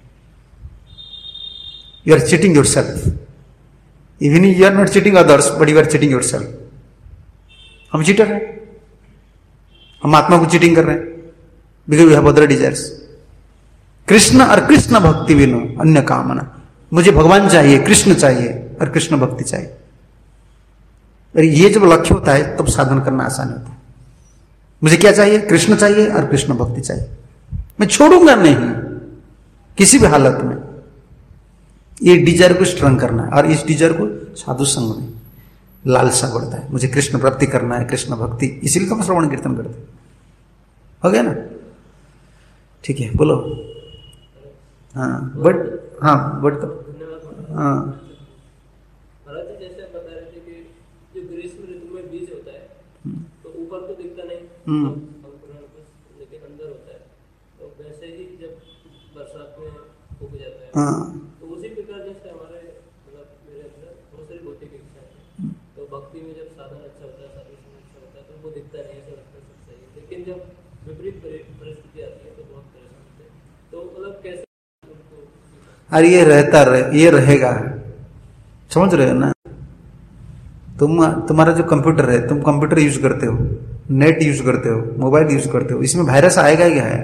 You are cheating yourself. Even you are not cheating others, but you are cheating yourself. हम चीटर हैं, हम आत्मा को चीटिंग कर रहे हैं, because we have other desires. Krishna और कृष्ण भक्ति बिनु अन्य कामना। मुझे भगवान चाहिए, कृष्ण चाहिए और कृष्ण भक्ति चाहिए। और ये जब लक्ष्य होता है तब साधन करना आसान होता है। मुझे क्या चाहिए? कृष्ण चाहिए और कृष्ण भक्ति चाहिए। मैं छोड़ूंगा नहीं किसी भी हालत में। ये डिजायर को स्ट्रॉन्ग करना है, और इस डिजायर को साधु संग में, लालसा बढ़ता है, मुझे कृष्ण प्राप्ति करना है, कृष्ण भक्ति, इसीलिए तो हम श्रवण कीर्तन करते। हो गया ना? ठीक है, बोलो। हाँ बट तो हाँ जैसे आप बता रहे थे कि जो ग्रीष्म ऋतु में बीज होता है तो ऊपर तो दिखता नहीं, लेकिन अंदर होता है, तो वैसे ही जब बरसात में उग जाता है तो उसी प्रकार जैसे हमारे मतलब मेरे अंदर बहुत सारी भौतिक इच्छा है, तो भक्ति में जब साधन अच्छा होता है, साधन अच्छा होता है तो वो दिखता नहीं, ऐसा लगता है सब सही है, लेकिन जब विपरीत परिस्थिति आती है तो बहुत परेशान होते हैं। तो मतलब कैसे अरे ये रहेगा, समझ रहे हो ना? तुम्हारा जो कंप्यूटर है, तुम कंप्यूटर यूज करते हो, नेट यूज करते हो, मोबाइल यूज करते हो, इसमें वायरस आएगा ही है।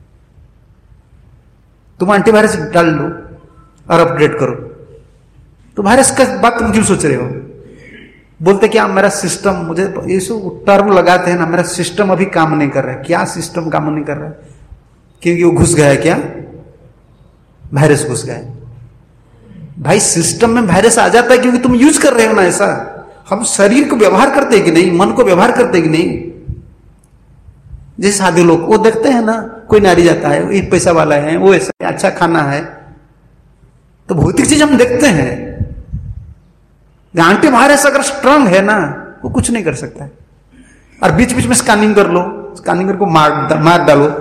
तुम एंटीवायरस डाल लो और अपडेट करो, तो वायरस का बात तुम क्यों सोच रहे हो? बोलते क्या मेरा सिस्टम, मुझे ये सब टर्म लगाते हैं ना, मेरा सिस्टम अभी काम नहीं कर रहा है। क्या सिस्टम काम नहीं कर रहा है? क्योंकि वो घुस गया है, क्या वायरस घुस गया है। भाई सिस्टम में वायरस आ जाता है क्योंकि तुम यूज कर रहे हो ना। ऐसा हम शरीर को व्यवहार करते हैं कि नहीं, मन को व्यवहार करते हैं कि नहीं? जैसे साधु लोग वो देखते हैं ना, कोई नारी जाता है, ये पैसा वाला है, वो ऐसा अच्छा खाना है, तो भौतिक चीज हम देखते हैं। एंटीवायरस अगर स्ट्रांग है ना, वो कुछ नहीं कर सकता है। और बीच बीच में स्कैनिंग कर लो, स्कैनिंग करके मार डालो,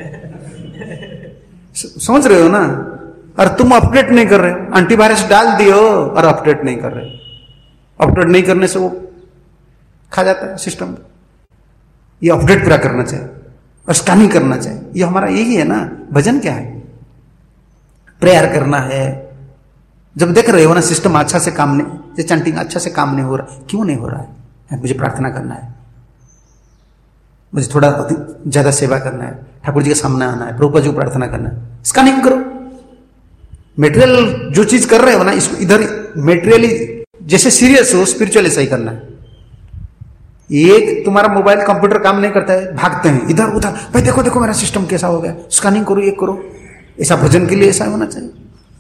समझ रहे हो ना? और तुम अपडेट नहीं कर रहे हो, एंटीवायरस डाल दियो और अपडेट नहीं कर रहे। अपडेट नहीं करने से वो खा जाता है सिस्टम। ये अपडेट पूरा करना चाहिए और स्कैनिंग करना चाहिए। ये हमारा यही है ना। भजन क्या है? प्रेयर करना है। जब देख रहे हो ना सिस्टम अच्छा से काम नहीं, चैंटिंग अच्छा से काम नहीं हो रहा, क्यों नहीं हो रहा है? मुझे प्रार्थना करना है, मुझे थोड़ा ज्यादा सेवा करना है, ठाकुर जी के सामने आना है, प्रभुपाद जी को प्रार्थना करना है, स्कैनिंग करो। मेटेरियल जो चीज कर रहे हो ना, इसको इधर मेटेरियली जैसे सीरियस हो, स्पिरिचुअल ऐसा ही करना है। एक तुम्हारा मोबाइल कंप्यूटर काम नहीं करता है, भागते हैं इधर उधर, भाई देखो देखो मेरा सिस्टम कैसा हो गया, स्कैनिंग करो, ये करो। ऐसा भजन के लिए ऐसा होना चाहिए।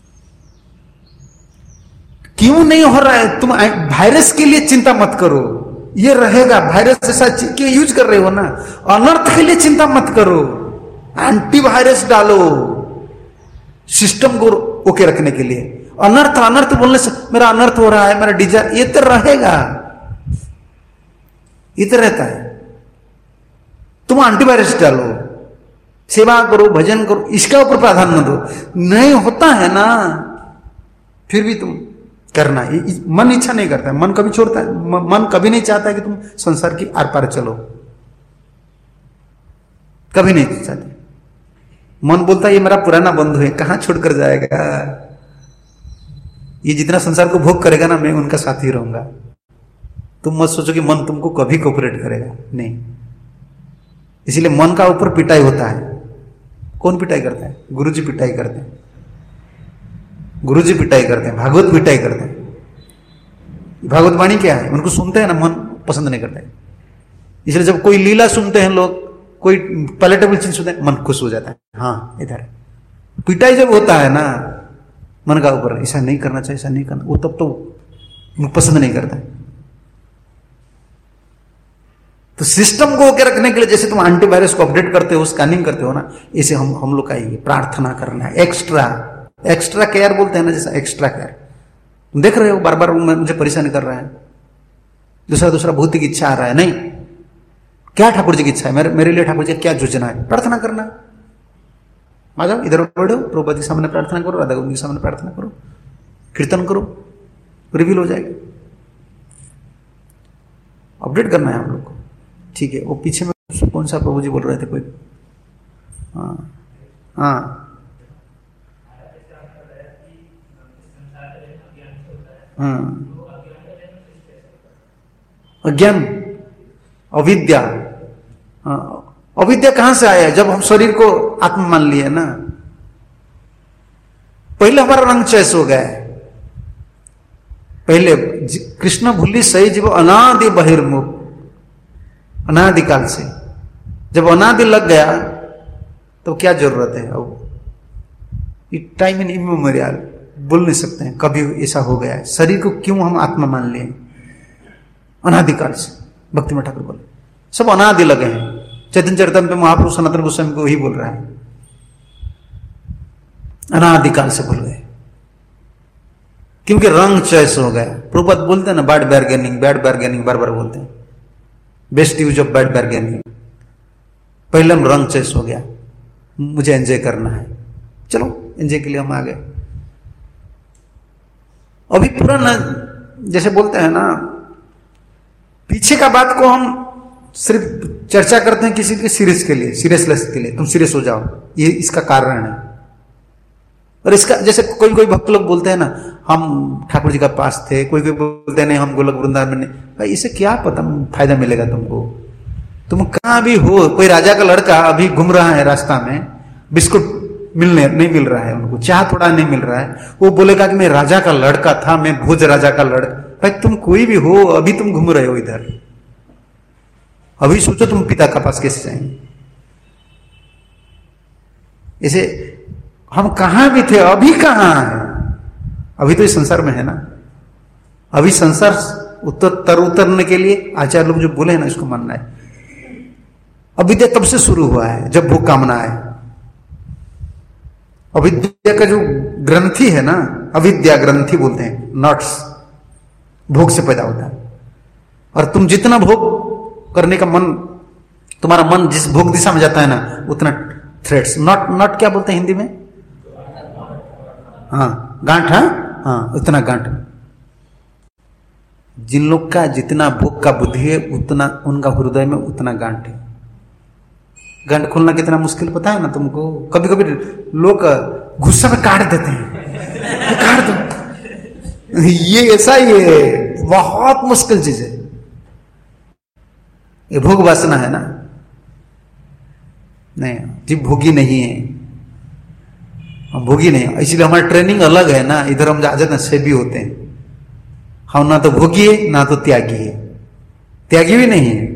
क्यों नहीं हो रहा है? तुम वायरस के लिए चिंता मत करो, ये रहेगा। वायरस ऐसा क्यों यूज कर रहे हो ना? अनर्थ के लिए चिंता मत करो, एंटीवायरस डालो सिस्टम को ओके रखने के लिए। अनर्थ अनर्थ बोलने से मेरा अनर्थ हो रहा है, मेरा डिजायर, ये तो रहेगा, ये तो रहता है। तुम एंटीवायरस डालो, सेवा करो, भजन करो, इसका ऊपर प्राधान्य दो। नहीं होता है ना, फिर भी तुम करना। मन इच्छा नहीं करता है, मन कभी छोड़ता है, मन कभी नहीं चाहता है कि तुम संसार की आर पार चलो, कभी नहीं चाहते। मन बोलता है ये मेरा पुराना बंधु है, कहां छोड़कर जाएगा, ये जितना संसार को भोग करेगा ना, मैं उनका साथी रहूंगा। तुम मत सोचो कि मन तुमको कभी कोऑपरेट करेगा, नहीं। इसीलिए मन का ऊपर पिटाई होता है। कौन पिटाई करता है? गुरु जी पिटाई करते हैं, गुरु जी पिटाई करते हैं, भागवत पिटाई करते हैं। भागवत वाणी क्या है? उनको सुनते हैं ना, मन पसंद नहीं करता है। इसलिए जब कोई लीला सुनते हैं लोग, कोई पैलेटेबल चीज सुनते हैं, मन खुश हो जाता है। हाँ इधर पिटाई जब होता है ना मन का ऊपर, ऐसा नहीं करना चाहिए, ऐसा नहीं करना, वो तब तो पसंद नहीं करता है। तो सिस्टम को ओके रखने के लिए जैसे तुम एंटीवायरस को अपडेट करते हो, स्कैनिंग करते हो ना, ऐसे हम लोग का ये प्रार्थना करना है। एक्स्ट्रा केयर बोलते हैं ना, जैसा एक्स्ट्रा केयर। तुम देख रहे हो बार बार मुझे परेशान कर रहा है, दूसरा भौतिक इच्छा आ रहा है, नहीं। क्या ठाकुर जी की इच्छा है? मेरे लिए ठाकुर जी क्या योजना है? प्रार्थना करना। आ जाओ इधर बैठो, प्रभुपाद जी के सामने प्रार्थना करो, राधा गोविंद जी के सामने प्रार्थना करो, कीर्तन करो, रिवील हो जाएगा। अपडेट करना है हम लोग को, ठीक है। वो पीछे में कौन सा प्रभु जी बोल रहे थे कोई? हाँ अज्ञान, अविद्या। अविद्या कहां से आया? जब हम शरीर को आत्मा मान लिए ना, पहले हमारा रंग चॉइस हो गया है। पहले कृष्ण भूली सही जीव अनादि बहिर्मुख, अनादिकाल से। जब अनादि लग गया तो क्या जरूरत है? अब टाइम इन इमेमोरियल, बोल नहीं सकते हैं कभी ऐसा हो गया है। शरीर को क्यों हम आत्मा मान लिए? अनादिकाल से। भक्ति में ठाकुर बोले सब अनादि लगे हैं। चैतन्य चरितमृत में महाप्रभु सनातन गोस्वामी को वही बोल रहा है, अनादिकाल से बोल गए, क्योंकि रंग चॉइस हो गया। प्रभुपाद बोलते हैं ना बैड बार्गेनिंग बार बार बोलते हैं, best use of bad bargaining. पहले हम रंग चॉइस हो गया, मुझे एंजॉय करना है, चलो एंजॉय के लिए हम आ गए। अभी पूरा न, जैसे बोलते हैं ना, पीछे का बात को हम सिर्फ चर्चा करते हैं किसी के सीरियस के लिए, सीरियसनेस के लिए, तुम सीरियस हो जाओ, ये इसका कारण है। और इसका जैसे कोई कोई भक्त लोग बोलते हैं ना, हम ठाकुर जी का पास थे, कोई कोई बोलते हैं नहीं हम गोलक वृंदावन में। भाई इसे क्या पता फायदा मिलेगा तुमको, तुम कहां भी हो। कोई राजा का लड़का अभी घूम रहा है रास्ता में, बिस्कुट नहीं मिल रहा है उनको, चाह थोड़ा नहीं मिल रहा है, वो बोलेगा कि मैं राजा का लड़का था, मैं भोज राजा का लड़का। भाई तुम कोई भी हो, अभी तुम घूम रहे हो इधर, अभी सोचो तुम पिता का पास कैसे जाएंगे। इसे हम कहां भी थे, अभी कहां है, अभी तो इस संसार में है ना। अभी संसार उतरने के लिए आचार्य लोग जो बोले हैं ना, इसको मानना है। अविद्या तब से शुरू हुआ है जब भोग कामना है। अविद्या का जो ग्रंथि है ना, अविद्या ग्रंथि बोलते हैं, नट्स भोग से पैदा होता है। और तुम जितना भोग करने का मन, तुम्हारा मन जिस भोग दिशा में जाता है ना, उतना थ्रेड्स, नट क्या बोलते हैं हिंदी में, हाँ गांठ, हाँ उतना गांठ। जिन लोग का जितना भोग का बुद्धि है, उतना उनका हृदय में उतना गांठ है। गांठ खोलना कितना मुश्किल पता है ना तुमको। कभी कभी लोग गुस्सा में काट देते हैं, काट दो, ये ऐसा ही है, बहुत मुश्किल चीज है। ये भोग वासना है ना, नहीं जी भोगी नहीं है, हम भोगी नहीं, इसलिए हमारी ट्रेनिंग अलग है ना। इधर हम आ जाते हैं सेवी होते हैं, हम ना तो भोगी है ना तो त्यागी है, त्यागी भी नहीं है,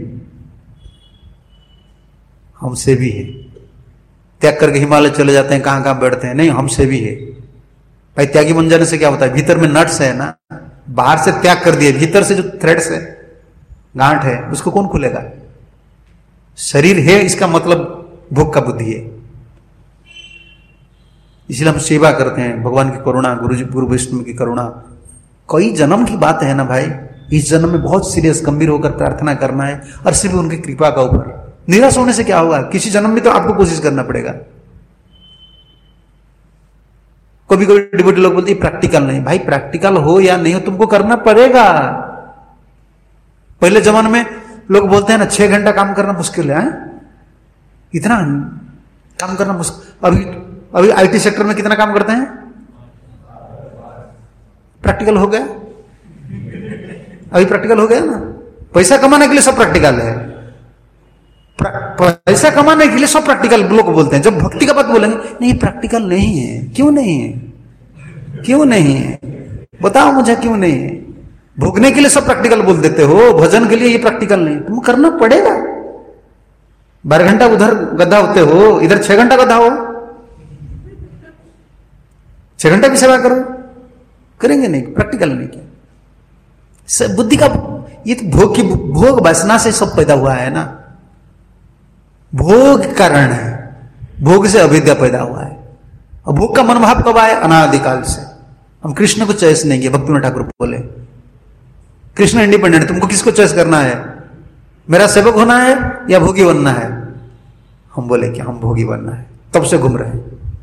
हम सेवी है। त्याग करके हिमालय चले जाते हैं, कहां कहां बैठते हैं, नहीं हम सेवी है। भाई त्यागी बन जाने से क्या होता है, भीतर में नट्स है ना, बाहर से त्याग कर दिए, भीतर से जो थ्रेड्स है, गांठ है, उसको कौन खुलेगा। शरीर है इसका मतलब भोग का बुद्धि है। इसलिए हम सेवा करते हैं, भगवान की करुणा, गुरु जी गुरु वैष्णव की करुणा। कई जन्म की बात है ना भाई, इस जन्म में बहुत सीरियस गंभीर होकर प्रार्थना करना है, और सिर्फ उनकी कृपा का ऊपर। निराश होने से क्या होगा, किसी जन्म में तो आपको कोशिश करना पड़ेगा। कभी कभी डिवोटी लोग बोलते हैं प्रैक्टिकल नहीं, भाई प्रैक्टिकल हो या नहीं हो तुमको करना पड़ेगा। पहले जमाने में लोग बोलते हैं ना 6 घंटा काम करना मुश्किल है, इतना काम करना मुश्किल। अभी आईटी सेक्टर में कितना काम करते हैं, प्रैक्टिकल हो गया, अभी प्रैक्टिकल हो गया ना। पैसा कमाने के लिए सब प्रैक्टिकल है, पैसा कमाने के लिए सब प्रैक्टिकल लोग बोलते हैं। जब भक्ति का बात बोलेंगे नहीं प्रैक्टिकल नहीं है, क्यों नहीं है, क्यों नहीं है, बताओ मुझे क्यों नहीं है। भोगने के लिए सब प्रैक्टिकल बोल देते हो, भजन के लिए ये प्रैक्टिकल नहीं, तुम करना पड़ेगा। 12 घंटा उधर गधा होते हो, इधर 6 घंटा गधा हो, 6 घंटा की सेवा करो, करेंगे नहीं, प्रैक्टिकल नहीं किया। बुद्धि का ये तो भोग वासना से सब पैदा हुआ है ना, भोग कारण है, भोग से अविद्या पैदा हुआ है। और भोग का मनोभाव कब आया, अनादिकाल से। हम कृष्ण को चॉइस नहीं किया, भक्ति में ठाकुर बोले कृष्ण इंडिपेंडेंट, तुमको किसको चॉइस करना है, मेरा सेवक होना है या भोगी बनना है। हम बोले कि हम भोगी बनना है, तब से घूम रहे हैं,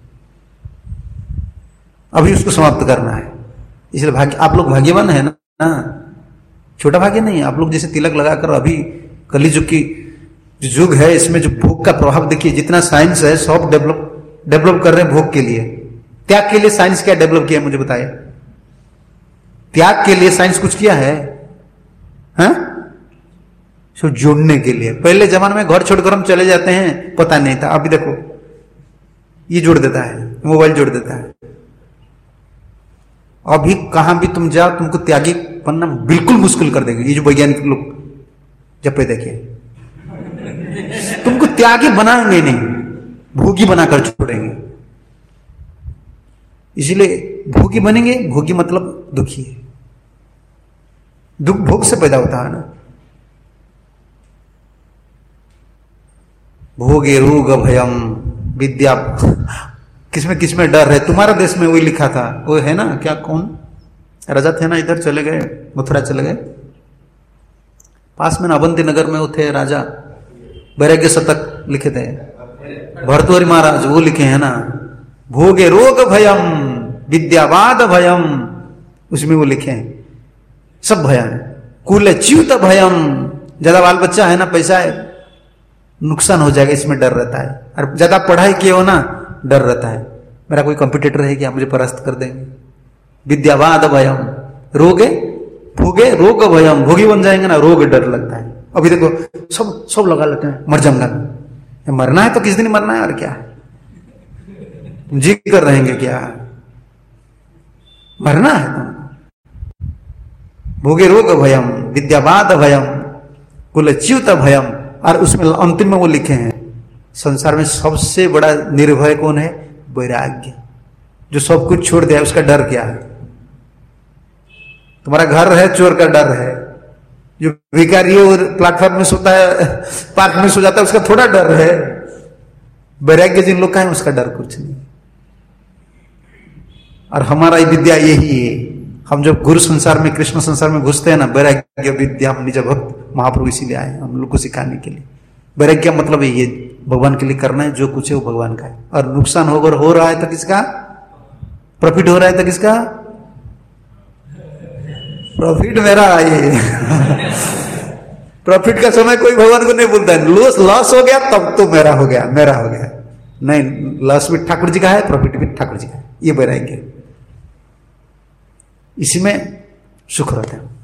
अभी उसको समाप्त करना है। इसलिए भाग्य, आप लोग भाग्यवान है ना, छोटा भाग्य नहीं है। आप लोग जैसे तिलक लगाकर अभी कलिजुग की जो युग है, इसमें जो भोग का प्रभाव देखिए, जितना साइंस है सब डेवलप कर रहे हैं भोग के लिए। त्याग के लिए साइंस क्या डेवलप किया मुझे बताइए, त्याग के लिए साइंस कुछ किया है, हाँ? सो जोड़ने के लिए। पहले जमाने में घर छोड़कर हम चले जाते हैं, पता नहीं था, अभी देखो ये जोड़ देता है, मोबाइल जोड़ देता है। अभी कहां भी तुम जाओ, तुमको त्यागी बनना बिल्कुल मुश्किल कर देंगे ये जो वैज्ञानिक लोग जपे, देखिए तुमको त्यागी बनाएंगे नहीं, भोगी बनाकर छोड़ेंगे। इसलिए भोगी बनेंगे, भोगी मतलब दुखी है। दुख भोग से पैदा होता है ना। भोगे रोग भयम विद्या, किसमें डर है। तुम्हारा देश में वही लिखा था, वो है ना, क्या कौन राजा थे ना, इधर चले गए, मथुरा चले गए, पास में अवंती नगर में वो थे राजा, वैराग्य शतक लिखे थे भर्तृहरि महाराज, वो लिखे हैं ना, भोगे रोग भयम विद्यावाद भयम, उसमें वो लिखे हैं सब भय है। कुल च्युत भयम, ज्यादा बाल बच्चा है ना, पैसा है, नुकसान हो जाएगा, इसमें डर रहता है। और ज्यादा पढ़ाई किए हो ना, डर रहता है, मेरा कोई कंपटीटर है क्या, मुझे परास्त कर देंगे। विद्यावाद भयम, रोगे भोगे रोग भयम, भोगी बन जाएंगे ना, रोग डर लगता है। अभी देखो सब लगा लेते हैं, मर जाऊंगा, मरना है तो किस दिन मरना है, और क्या तुम जी कर रहेंगे क्या, मरना है तुम। भोगे रोग भयम विद्यावाद भयम कुलच्युत भयम, और उसमें अंतिम में वो लिखे हैं, संसार में सबसे बड़ा निर्भय कौन है, वैराग्य, जो सब कुछ छोड़ दिया, उसका डर क्या है। तुम्हारा घर है, चोर का डर है, जो भिखारी है और प्लेटफॉर्म में सोता है, पार्क में सो जाता है, उसका थोड़ा डर है। वैराग्य जिन लोग का है, उसका डर कुछ नहीं। और हमारा विद्या यही है, हम जब गुरु संसार में, कृष्ण संसार में घुसते हैं ना, वैराग्य विद्या निज भक्त, महाप्रभु इसीलिए आए हम लोग को सिखाने के लिए। वैराग्य मतलब ये भगवान के लिए करना है, जो कुछ है वो भगवान का है, और नुकसान होकर हो रहा है तो किसका, प्रॉफिट हो रहा है तो किसका, प्रॉफिट मेरा ये प्रॉफिट का समय कोई भगवान को नहीं बोलता है, लॉस हो गया तब तो मेरा हो गया, मेरा हो गया, नहीं, लॉस भी ठाकुर जी का है, प्रॉफिट भी ठाकुर जी का है, ये वैराग्य, इसी में सुख रहते हैं।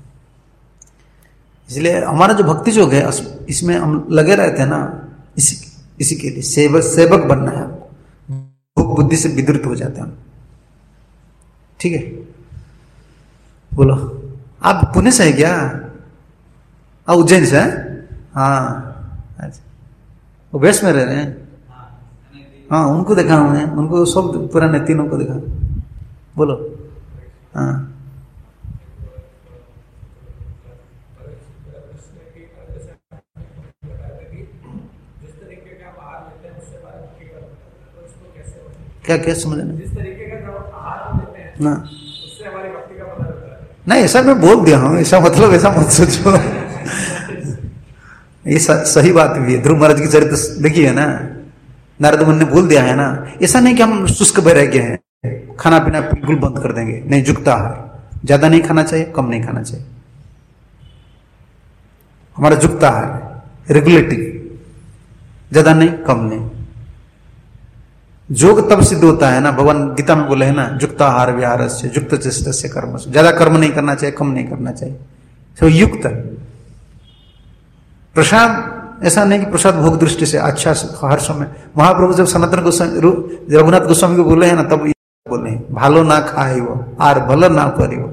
इसलिए हमारा जो भक्ति योग है, इसमें हम लगे रहते हैं ना, इसी के लिए सेवक बनना है, भोग बुद्धि से विद्रुत हो जाते हैं। ठीक है, बोलो, आप पुणे से है क्या, उज्जैन से है? हाँ, अच्छा, वो वेस्ट में रह रहे हैं। हाँ, उनको देखा हूं मैं, उनको सब पुराने तीनों को देखा। बोलो। हाँ, क्या समझ जिस तरीके का जो आहार लेते हैं ना, उससे हमारी भक्ति का पता चलता है। नहीं, ऐसा मैं बोल दिया हूँ, ऐसा मतलब ऐसा मत सोचो ये सही बात भी है। ध्रुव महाराज की चरित्र देखिए ना, नारद मुनि ने बोल दिया है ना, ऐसा नहीं कि हम शुष्क वैराग्य हैं, खाना पीना बिल्कुल बंद कर देंगे, नहीं, युक्त आहार, ज्यादा नहीं खाना चाहिए, कम नहीं खाना चाहिए, हमारा युक्त आहार रेगुलेटिव, ज्यादा नहीं कम नहीं। योग तब सिद्ध होता है ना, भगवान गीता में बोले है ना, युक्त आहार विहार से युक्त चेष्ट से कर्म, ज्यादा कर्म नहीं करना चाहिए, कम नहीं करना चाहिए, तो युक्त। प्रसाद ऐसा नहीं कि प्रसाद भोग दृष्टि से अच्छा हर समय। महाप्रभु जब सनातन गोस्वामी रघुनाथ गोस्वामी को बोले हैं ना, तब बोले भालो ना खाए वो आर भलो ना करी वो।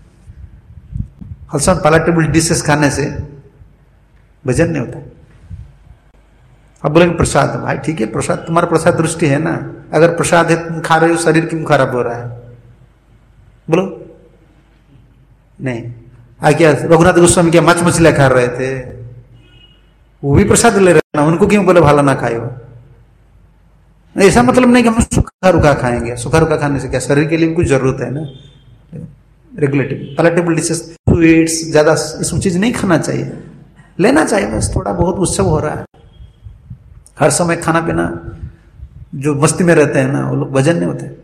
हलसन पैलेटेबल डिशेस खाने से भजन नहीं होता है। अब बोलेंगे प्रसाद, भाई ठीक है, प्रसाद तुम्हारा प्रसाद दृष्टि है ना, अगर प्रसाद है तुम खा रहे हो, शरीर क्यों खराब हो रहा है, बोलो। नहीं, क्या रघुनाथ गोस्वामी क्या माछ मछलियां खा रहे थे, वो भी प्रसाद ले रहे ना, उनको क्यों बोले भाला ना खाए हो। ऐसा मतलब नहीं कि हम सूखा रुखा खाएंगे, सूखा रुखा खाने से क्या, शरीर के लिए कुछ जरूरत है ना, रेगुलेटिव पैलेटेबल डिशेस, स्वीट्स, ज्यादा इसमें चीज नहीं खाना चाहिए, लेना चाहिए बस, थोड़ा बहुत उत्सव हो रहा है। हर समय खाना पीना, जो मस्ती में रहते हैं ना, वो लोग भजन नहीं होते।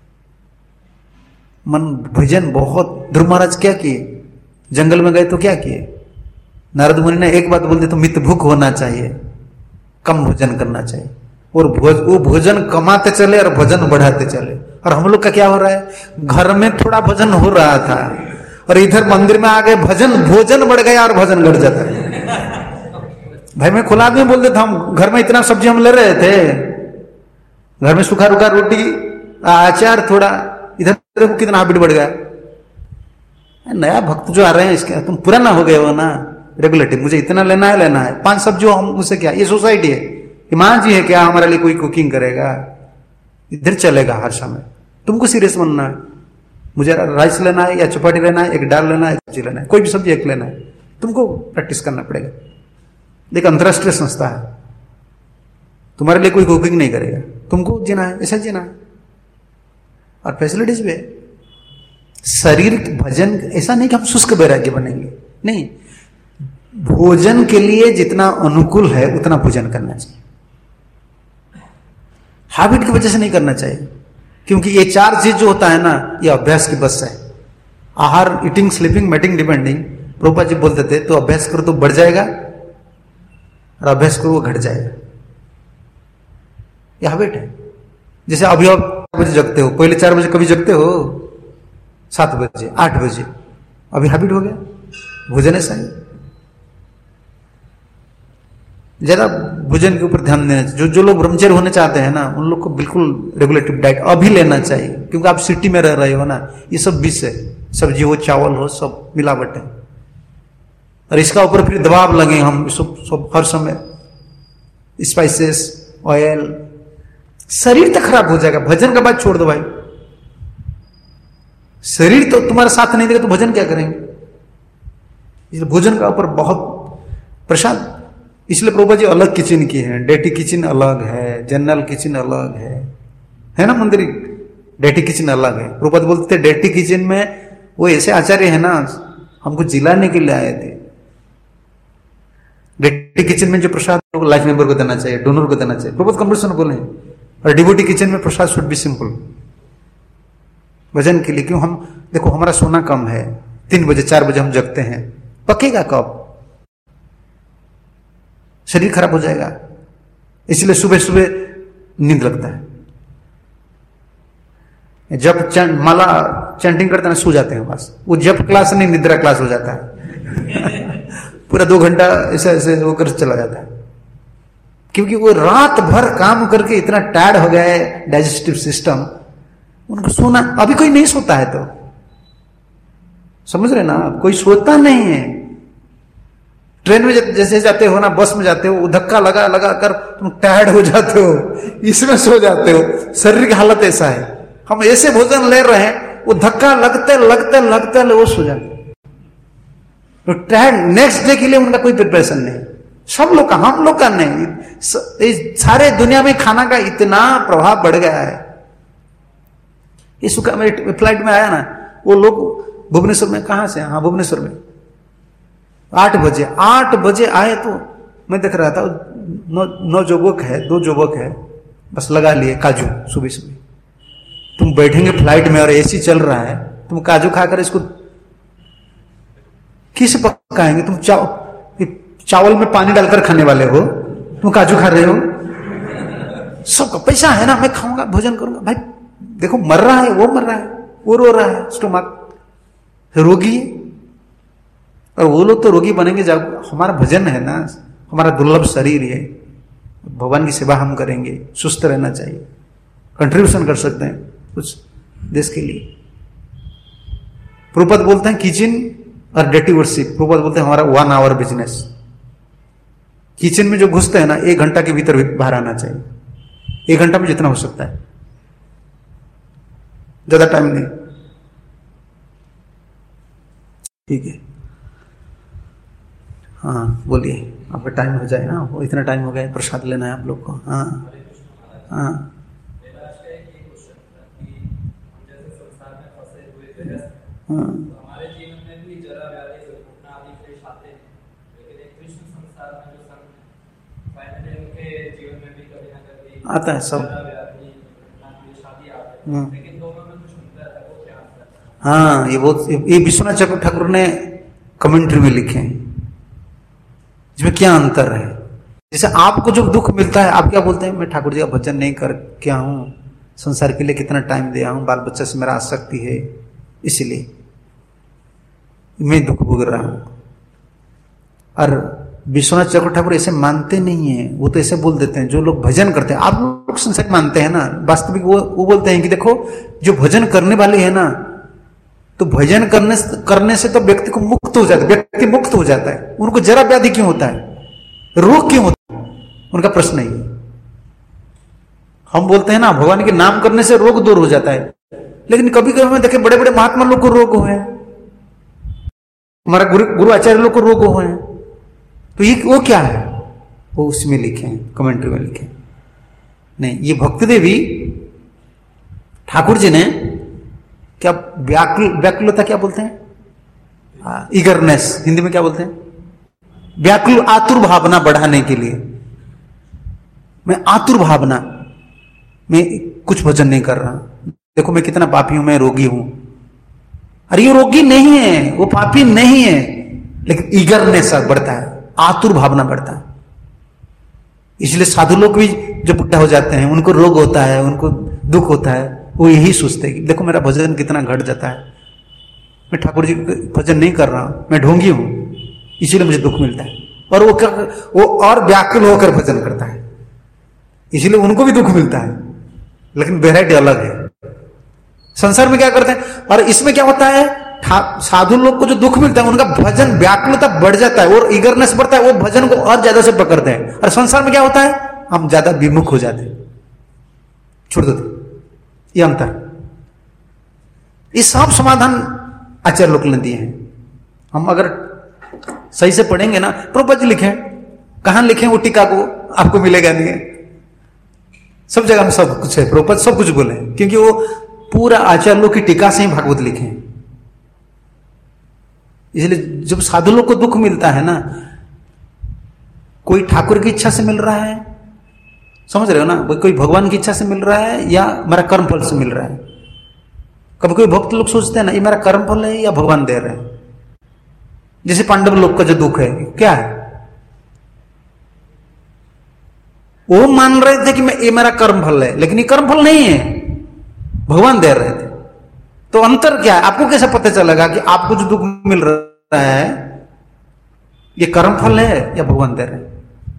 मन भजन बहुत। ध्रुव महाराज क्या किए, जंगल में गए तो क्या किए, नारद मुनि ने एक बात बोल दी तो मित भूख होना चाहिए, कम भोजन करना चाहिए, और वो भोजन कमाते चले और भजन बढ़ाते चले। और हम लोग का क्या हो रहा है, घर में थोड़ा भजन हो रहा था और इधर मंदिर में आ गए, भोजन बढ़ गया और भजन घट जाता है। भाई मैं खुला आदमी बोल देता हूं, घर में इतना सब्जी हम ले रहे थे, घर में सूखा रुखा रोटी अचार थोड़ा, इधर देखो कितना हैबिट बढ़ गया। नया भक्त जो आ रहे हैं, इसके तुम पुराना हो गए हो ना, रेगुलेटिव, मुझे इतना लेना है 5 सब्जी, हम मुझसे क्या, ये सोसाइटी है, ईमान जी है क्या हमारे लिए कोई कुकिंग करेगा, इधर चलेगा हर समय, तुमको सीरियस बनना है। मुझे राइस लेना है या चपाती लेना है, एक दाल लेना है, एक सब्जी लेना है, कोई भी सब्जी एक लेना है, तुमको प्रैक्टिस करना पड़ेगा। एक अंतरराष्ट्रीय संस्था है, तुम्हारे लिए कोई कुकिंग नहीं करेगा, तुमको जीना है, ऐसा जीना है। और फैसिलिटीज भी है। शरीर भजन ऐसा नहीं कि हम शुष्क वैराग्य बनेंगे, नहीं, भोजन के लिए जितना अनुकूल है उतना भोजन करना चाहिए। हैबिट की वजह से नहीं करना चाहिए, क्योंकि ये 4 चीज जो होता है ना, ये अभ्यास की बस है। आहार, eating, sleeping, mating, depending. Prabhupada ji बोलते थे तो अभ्यास करो तो बढ़ जाएगा और अभ्यास करो वो घट जाएगा। ये हैबिट है। जैसे अभी आप 4 बजे जगते हो, पहले 4 बजे कभी जगते हो, 7 बजे, 8 बजे, अभी हैबिट हो गया। भोजन ऐसा है, ज्यादा भोजन के ऊपर ध्यान देना चाहिए। जो लोग ब्रह्मचर्य होने चाहते हैं ना, उन लोग को बिल्कुल रेगुलेटिव डाइट अभी लेना चाहिए, क्योंकि आप सिटी में रह रहे हो ना, ये सब विष है, सब्जी हो, चावल हो, सब मिलावट है। और इसका ऊपर फिर दबाव लगे हम सब हर समय, स्पाइसेस, ऑयल, शरीर तो खराब हो जाएगा। भजन का बात छोड़ दो भाई, शरीर तो तुम्हारा साथ नहीं देगा तो भजन क्या करेंगे। इसलिए भोजन का ऊपर बहुत प्रसाद, इसलिए प्रभुपाद जी अलग किचन की है, डेटी किचन अलग है, जनरल किचन अलग है ना मंदिर, डेटी किचन अलग है। प्रभुपाद बोलते थे डेटी किचन में वो ऐसे आचार्य है ना, हमको जिलाने के लिए आए थे। डेटी किचन में जो प्रसाद लाइफ मेंबर को देना चाहिए, डोनर को देना चाहिए, प्रभुपाद कन्वर्सेशन बोले। और डिवोटी किचन में प्रसाद शुड बी सिंपल भजन के लिए। क्यों, हम देखो हमारा सोना कम है, 3 बजे 4 बजे हम जगते हैं, पकेगा कब, शरीर खराब हो जाएगा। इसलिए सुबह सुबह नींद लगता है। जब माला चैंटिंग करते हैं सो जाते हैं बस, वो जब क्लास नहीं, निद्रा क्लास हो जाता है। पूरा 2 घंटा ऐसे ऐसे होकर चला जाता है, क्योंकि वो रात भर काम करके इतना टायर्ड हो गया है डाइजेस्टिव सिस्टम, उनको सोना। अभी कोई नहीं सोता है, तो समझ रहे ना, कोई सोता नहीं है। ट्रेन में जैसे जाते हो ना, बस में जाते हो, धक्का लगा लगा कर तुम टायर्ड हो जाते हो, इसमें सो जाते हो। शरीर की हालत ऐसा है, हम ऐसे भोजन ले रहे हैं, वो धक्का लगते लगते लगते वो सो जाते, तो टायर्ड। नेक्स्ट डे के लिए उनका कोई प्रिपरेशन नहीं, सब लोग का, हम लोग का नहीं। सारे दुनिया में खाना का इतना प्रभाव बढ़ गया है। इस फ्लाइट में आया ना, वो लोग भुवनेश्वर में, कहां से, हाँ भुवनेश्वर में 8 बजे आए, तो मैं देख रहा था 9 जोबक है, 2 जोबक है, बस लगा लिए काजू। सुबह सुबह तुम बैठेंगे फ्लाइट में और एसी चल रहा है, तुम काजू खाकर इसको किसे पकाएंगे। तुम चावल में पानी डालकर खाने वाले हो, तुम काजू खा रहे हो। सबका पैसा है ना, मैं खाऊंगा, भोजन करूंगा। भाई देखो, मर रहा है, वो मर रहा है, वो रो रहा है, स्टोमक रोगी है। और वो लोग तो रोगी बनेंगे जब हमारा भजन है ना, हमारा दुर्लभ शरीर है, भगवान की सेवा हम करेंगे, सुस्त रहना चाहिए, कंट्रीब्यूशन कर सकते हैं कुछ देश के लिए। प्रभुपाद बोलते हैं किचन और डेटी वर्शिप। प्रभुपाद बोलते हैं हमारा 1 आवर बिजनेस। किचन में जो घुसते हैं ना, 1 घंटा के भीतर बाहर आना चाहिए, 1 घंटा में जितना हो सकता है, ज्यादा टाइम नहीं। ठीक है, हाँ बोलिए, आपका टाइम हो जाए ना, वो इतना टाइम हो गया, प्रसाद लेना है आप लोग को। हाँ हाँ हाँ, हमारे जीवन में भी जरा व्याधि दुर्घटना आदि क्लेश आते हैं, लेकिन एक कृष्ण संसार में जो संत फाइनली उनके जीवन में भी कभी ना कभी आता है सब, व्याधि दुर्घटना क्लेश आदि आते हैं, लेकिन दोनों में कुछ अंतर है, वो क्या अंतर है? हाँ, ये विश्वनाथ चक्रवर्ती ठाकुर ने कमेंट्री में लिखे हैं, इसमें क्या अंतर है। जैसे आपको जब दुख मिलता है, आप क्या बोलते हैं, मैं ठाकुर जी का भजन नहीं कर क्या हूं, संसार के लिए कितना टाइम दिया हूं, बाल बच्चे से मेरा आसक्ति है, इसलिए मैं दुख भोग रहा हूं। और विश्वनाथ चक्रवर्ती ठाकुर ऐसे मानते नहीं है, वो तो ऐसे बोल देते हैं। जो लोग भजन करते हैं, आप लोग संसार मानते हैं ना, वास्तविक वो बोलते हैं कि देखो जो भजन करने वाले है ना, तो भजन करने से तो व्यक्ति को मुक्त हो जाता है, व्यक्ति मुक्त हो जाता है। उनको जरा व्याधि क्यों होता है, रोग क्यों होता है, उनका प्रश्न नहीं है। हम बोलते हैं ना भगवान के नाम करने से रोग दूर हो जाता है, लेकिन कभी कभी मैं देखे बड़े बड़े महात्मा लोग को रोग हुए, हमारा गुरु आचार्य लोग को रोग हुए हैं, तो ये वो क्या है? वो उसमें लिखे हैं, कमेंट्री में लिखे। नहीं, ये भक्ति देवी ठाकुर जी ने क्या व्याकुलता क्या बोलते हैं? ईगरनेस, हिंदी में क्या बोलते हैं? व्याकुल, आतुर भावना बढ़ाने के लिए मैं आतुर भावना में कुछ भजन नहीं कर रहा। देखो मैं कितना पापी हूं, मैं रोगी हूं। अरे ये रोगी नहीं है, वो पापी नहीं है, लेकिन ईगरनेस बढ़ता है, आतुर भावना बढ़ता है। इसलिए साधु लोग भी जो बुढ़ा हो जाते हैं, उनको रोग होता है, उनको दुख होता है, वो यही सोचते हैं कि देखो मेरा भजन कितना घट जाता है, मैं ठाकुर जी भजन नहीं कर रहा हूं, मैं ढोंगी हूं, इसीलिए मुझे दुख मिलता है। और वो और व्याकुल होकर भजन करता है, इसीलिए उनको भी दुख मिलता है, लेकिन वेराइटी अलग है। संसार में क्या करते हैं, और इसमें क्या होता है, साधु लोग को जो दुख मिलता है उनका भजन व्याकुलता बढ़ जाता है और ईगरनेस बढ़ता है, वो भजन को और ज्यादा से पकड़ते हैं। और संसार में क्या होता है, हम ज्यादा विमुख हो जाते हैं, छोड़ देते। ये अंतर, ये सब समाधान आचार्य लोग ने दिए हैं। हम अगर सही से पढ़ेंगे ना, प्रभुपाद जी लिखे, कहां लिखे वो टीका को आपको मिलेगा नहीं है, सब जगह में सब कुछ है, प्रभुपाद सब कुछ बोले, क्योंकि वो पूरा आचार्य लोग की टीका से ही भागवत लिखे हैं। इसलिए जब साधु लोग को दुख मिलता है ना, कोई ठाकुर की इच्छा से मिल रहा है, समझ रहे हो ना, कोई भगवान की इच्छा से मिल रहा है या मेरा कर्म फल से मिल रहा है। कभी कोई भक्त लोग सोचते हैं ना, ये मेरा कर्म फल है या भगवान दे रहे हैं। जैसे पांडव लोग का जो दुख है क्या है, वो मान रहे थे कि ये मेरा कर्म फल है, लेकिन ये कर्म फल नहीं है, भगवान दे रहे थे। तो अंतर क्या है, आपको कैसे पता चलेगा कि आपको जो दुख मिल रहा है ये कर्म फल है या भगवान दे रहे हैं?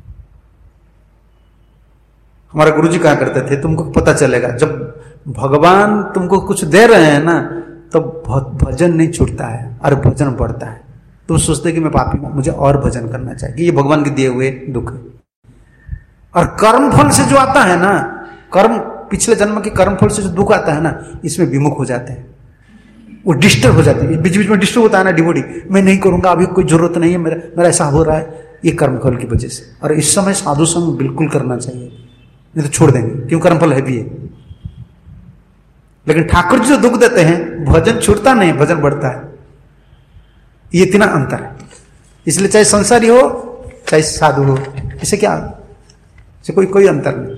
हमारे गुरुजी कहा करते थे, तुमको पता चलेगा जब भगवान तुमको कुछ दे रहे हैं ना, तो भजन नहीं छूटता है और भजन बढ़ता है। तुम सोचते कि मैं पापी हूं, मुझे और भजन करना चाहिए, ये भगवान के दिए हुए दुख है। और कर्म फल से जो आता है ना, कर्म पिछले जन्म के कर्म फल से जो दुख आता है ना, इसमें विमुख हो जाते हैं, वो डिस्टर्ब हो जाते हैं, बीच बीच में डिस्टर्ब होता है ना डिवोटी, मैं नहीं करूंगा, अभी कोई जरूरत नहीं है, मेरा ऐसा हो रहा है, ये कर्म फल की वजह से। और इस समय साधु संग बिल्कुल करना चाहिए, नहीं तो छोड़ देंगे, क्यों, कर्म फल है भी है। लेकिन ठाकुर जी जो दुख देते हैं, भजन छूटता नहीं, भजन बढ़ता है। ये इतना अंतर है। इसलिए चाहे संसारी हो चाहे साधु हो, इसे क्या, इसे कोई अंतर नहीं।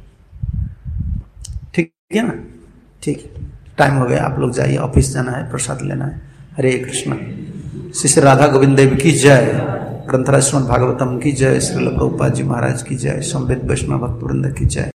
ठीक है ना, ठीक है, टाइम हो गया, आप लोग जाइए, ऑफिस जाना है, प्रसाद लेना है। हरे कृष्ण। श्री श्री राधा गोविंद देव की जय, ग्रंथराज श्रीमद् भागवतम की जय, श्रील प्रभुपाद जी महाराज की जय, संवेद वैष्णव भक्त वृंद की जय।